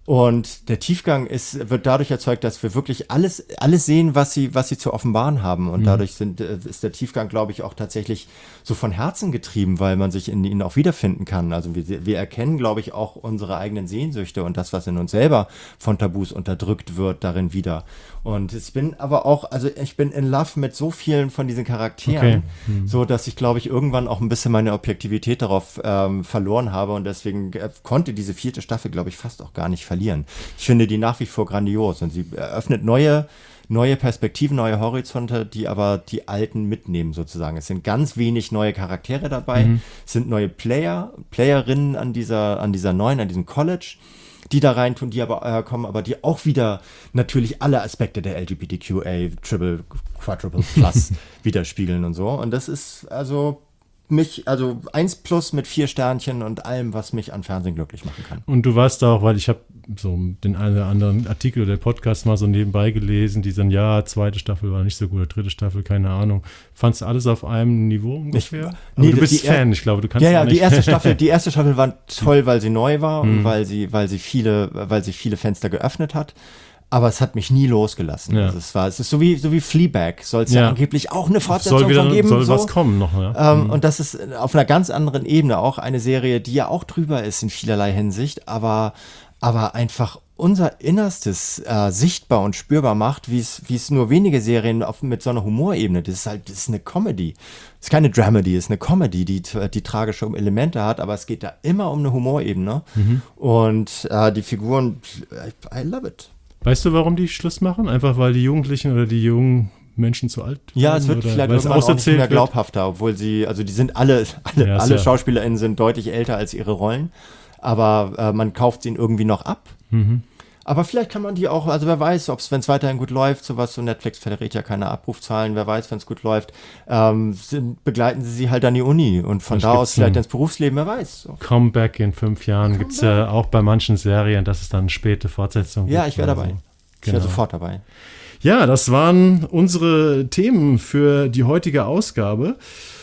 Und der Tiefgang ist, wird dadurch erzeugt, dass wir wirklich alles, alles sehen, was sie, was sie zu offenbaren haben. Und mhm. dadurch sind, ist der Tiefgang, glaube ich, auch tatsächlich so von Herzen getrieben, weil man sich in ihnen auch wiederfinden kann. Also wir, wir erkennen, glaube ich, auch unsere eigenen Sehnsüchte und das, was in uns selber von Tabus unterdrückt wird, darin wieder. Und ich bin aber auch, also ich bin in Love mit so vielen von diesen Charakteren, okay. mhm. so dass ich, glaube ich, irgendwann auch ein bisschen meine Objektivität darauf ähm, verloren habe und deswegen äh, konnte diese vierte Staffel, glaube ich, fast auch gar nicht verlieren. Ich finde die nach wie vor grandios und sie eröffnet neue, neue Perspektiven, neue Horizonte, die aber die alten mitnehmen sozusagen. Es sind ganz wenig neue Charaktere dabei, mhm. es sind neue Player, Playerinnen an dieser, an dieser neuen, an diesem College, die da reintun, die aber äh, kommen, aber die auch wieder natürlich alle Aspekte der L G B T Q A, Triple, Quadruple Plus widerspiegeln und so. Und das ist also mich, also eins plus mit vier Sternchen und allem, was mich an Fernsehen glücklich machen kann. Und du weißt auch, weil ich habe so den einen oder anderen Artikel oder Podcast mal so nebenbei gelesen, die sagen, ja, zweite Staffel war nicht so gut, dritte Staffel, keine Ahnung. Fandst du alles auf einem Niveau ungefähr? Ich, nee, du bist die, Fan, ich glaube, du kannst ja, ja, auch nicht. die erste Staffel, die erste Staffel war toll, weil sie neu war hm. und weil sie, weil sie viele, weil sie viele Fenster geöffnet hat. Aber es hat mich nie losgelassen. Ja. Also es war, es ist so wie, so wie Fleabag. Soll es ja. ja angeblich auch eine Fortsetzung soll wieder, von geben. Soll so. was kommen noch, ja. Ähm, mhm. Und das ist auf einer ganz anderen Ebene auch eine Serie, die ja auch drüber ist in vielerlei Hinsicht, aber, aber einfach unser Innerstes äh, sichtbar und spürbar macht, wie es, wie es nur wenige Serien auf, mit so einer Humorebene, das ist halt, das ist eine Comedy. Das ist keine Dramedy, das ist eine Comedy, die, die tragische Elemente hat, aber es geht da immer um eine Humorebene. Mhm. Und äh, die Figuren, I, I love it. Weißt du, warum die Schluss machen? Einfach, weil die Jugendlichen oder die jungen Menschen zu alt werden? Ja, es wird oder vielleicht irgendwann auch nicht mehr wird? glaubhafter, obwohl sie, also die sind alle, alle, ja, alle ja. SchauspielerInnen sind deutlich älter als ihre Rollen, aber äh, man kauft sie irgendwie noch ab. Mhm. Aber vielleicht kann man die auch, also wer weiß, ob es, wenn es weiterhin gut läuft, sowas, so Netflix verrät ja keine Abrufzahlen, wer weiß, wenn es gut läuft, ähm, sind, begleiten sie sie halt an die Uni und von Vielleicht da aus vielleicht ins Berufsleben, wer weiß. So. Comeback in fünf Jahren gibt es ja auch bei manchen Serien, dass es dann eine späte Fortsetzung Ja, gibt. ich wäre dabei. So. Ich wäre Genau. sofort dabei. Ja, das waren unsere Themen für die heutige Ausgabe.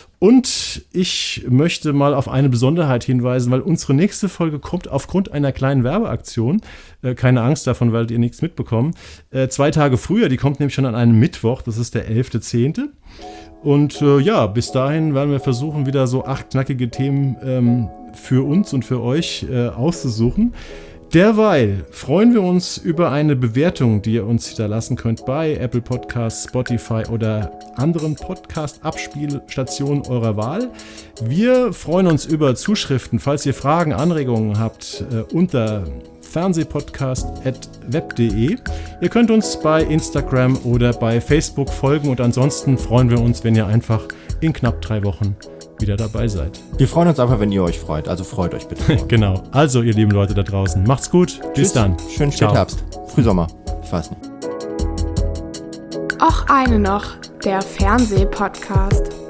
Und ich möchte mal auf eine Besonderheit hinweisen, weil unsere nächste Folge kommt aufgrund einer kleinen Werbeaktion. Äh, keine Angst, davon werdet ihr nichts mitbekommen. Äh, zwei Tage früher, die kommt nämlich schon an einem Mittwoch, das ist der elfter zehnte Und äh, ja, bis dahin werden wir versuchen, wieder so acht knackige Themen ähm, für uns und für euch äh, auszusuchen. Derweil freuen wir uns über eine Bewertung, die ihr uns hinterlassen könnt bei Apple Podcasts, Spotify oder anderen Podcast-Abspielstationen eurer Wahl. Wir freuen uns über Zuschriften, falls ihr Fragen, Anregungen habt, äh, unter fernsehpodcast at web punkt de. Ihr könnt uns bei Instagram oder bei Facebook folgen und ansonsten freuen wir uns, wenn ihr einfach in knapp drei Wochen wieder dabei seid. Wir freuen uns einfach, wenn ihr euch freut. Also freut euch bitte. Genau. Also, ihr lieben Leute da draußen, macht's gut. Bis Tschüss. dann. Schönen Spätherbst. Frühsommer. Ich weiß nicht. Och, eine noch, der Fernsehpodcast.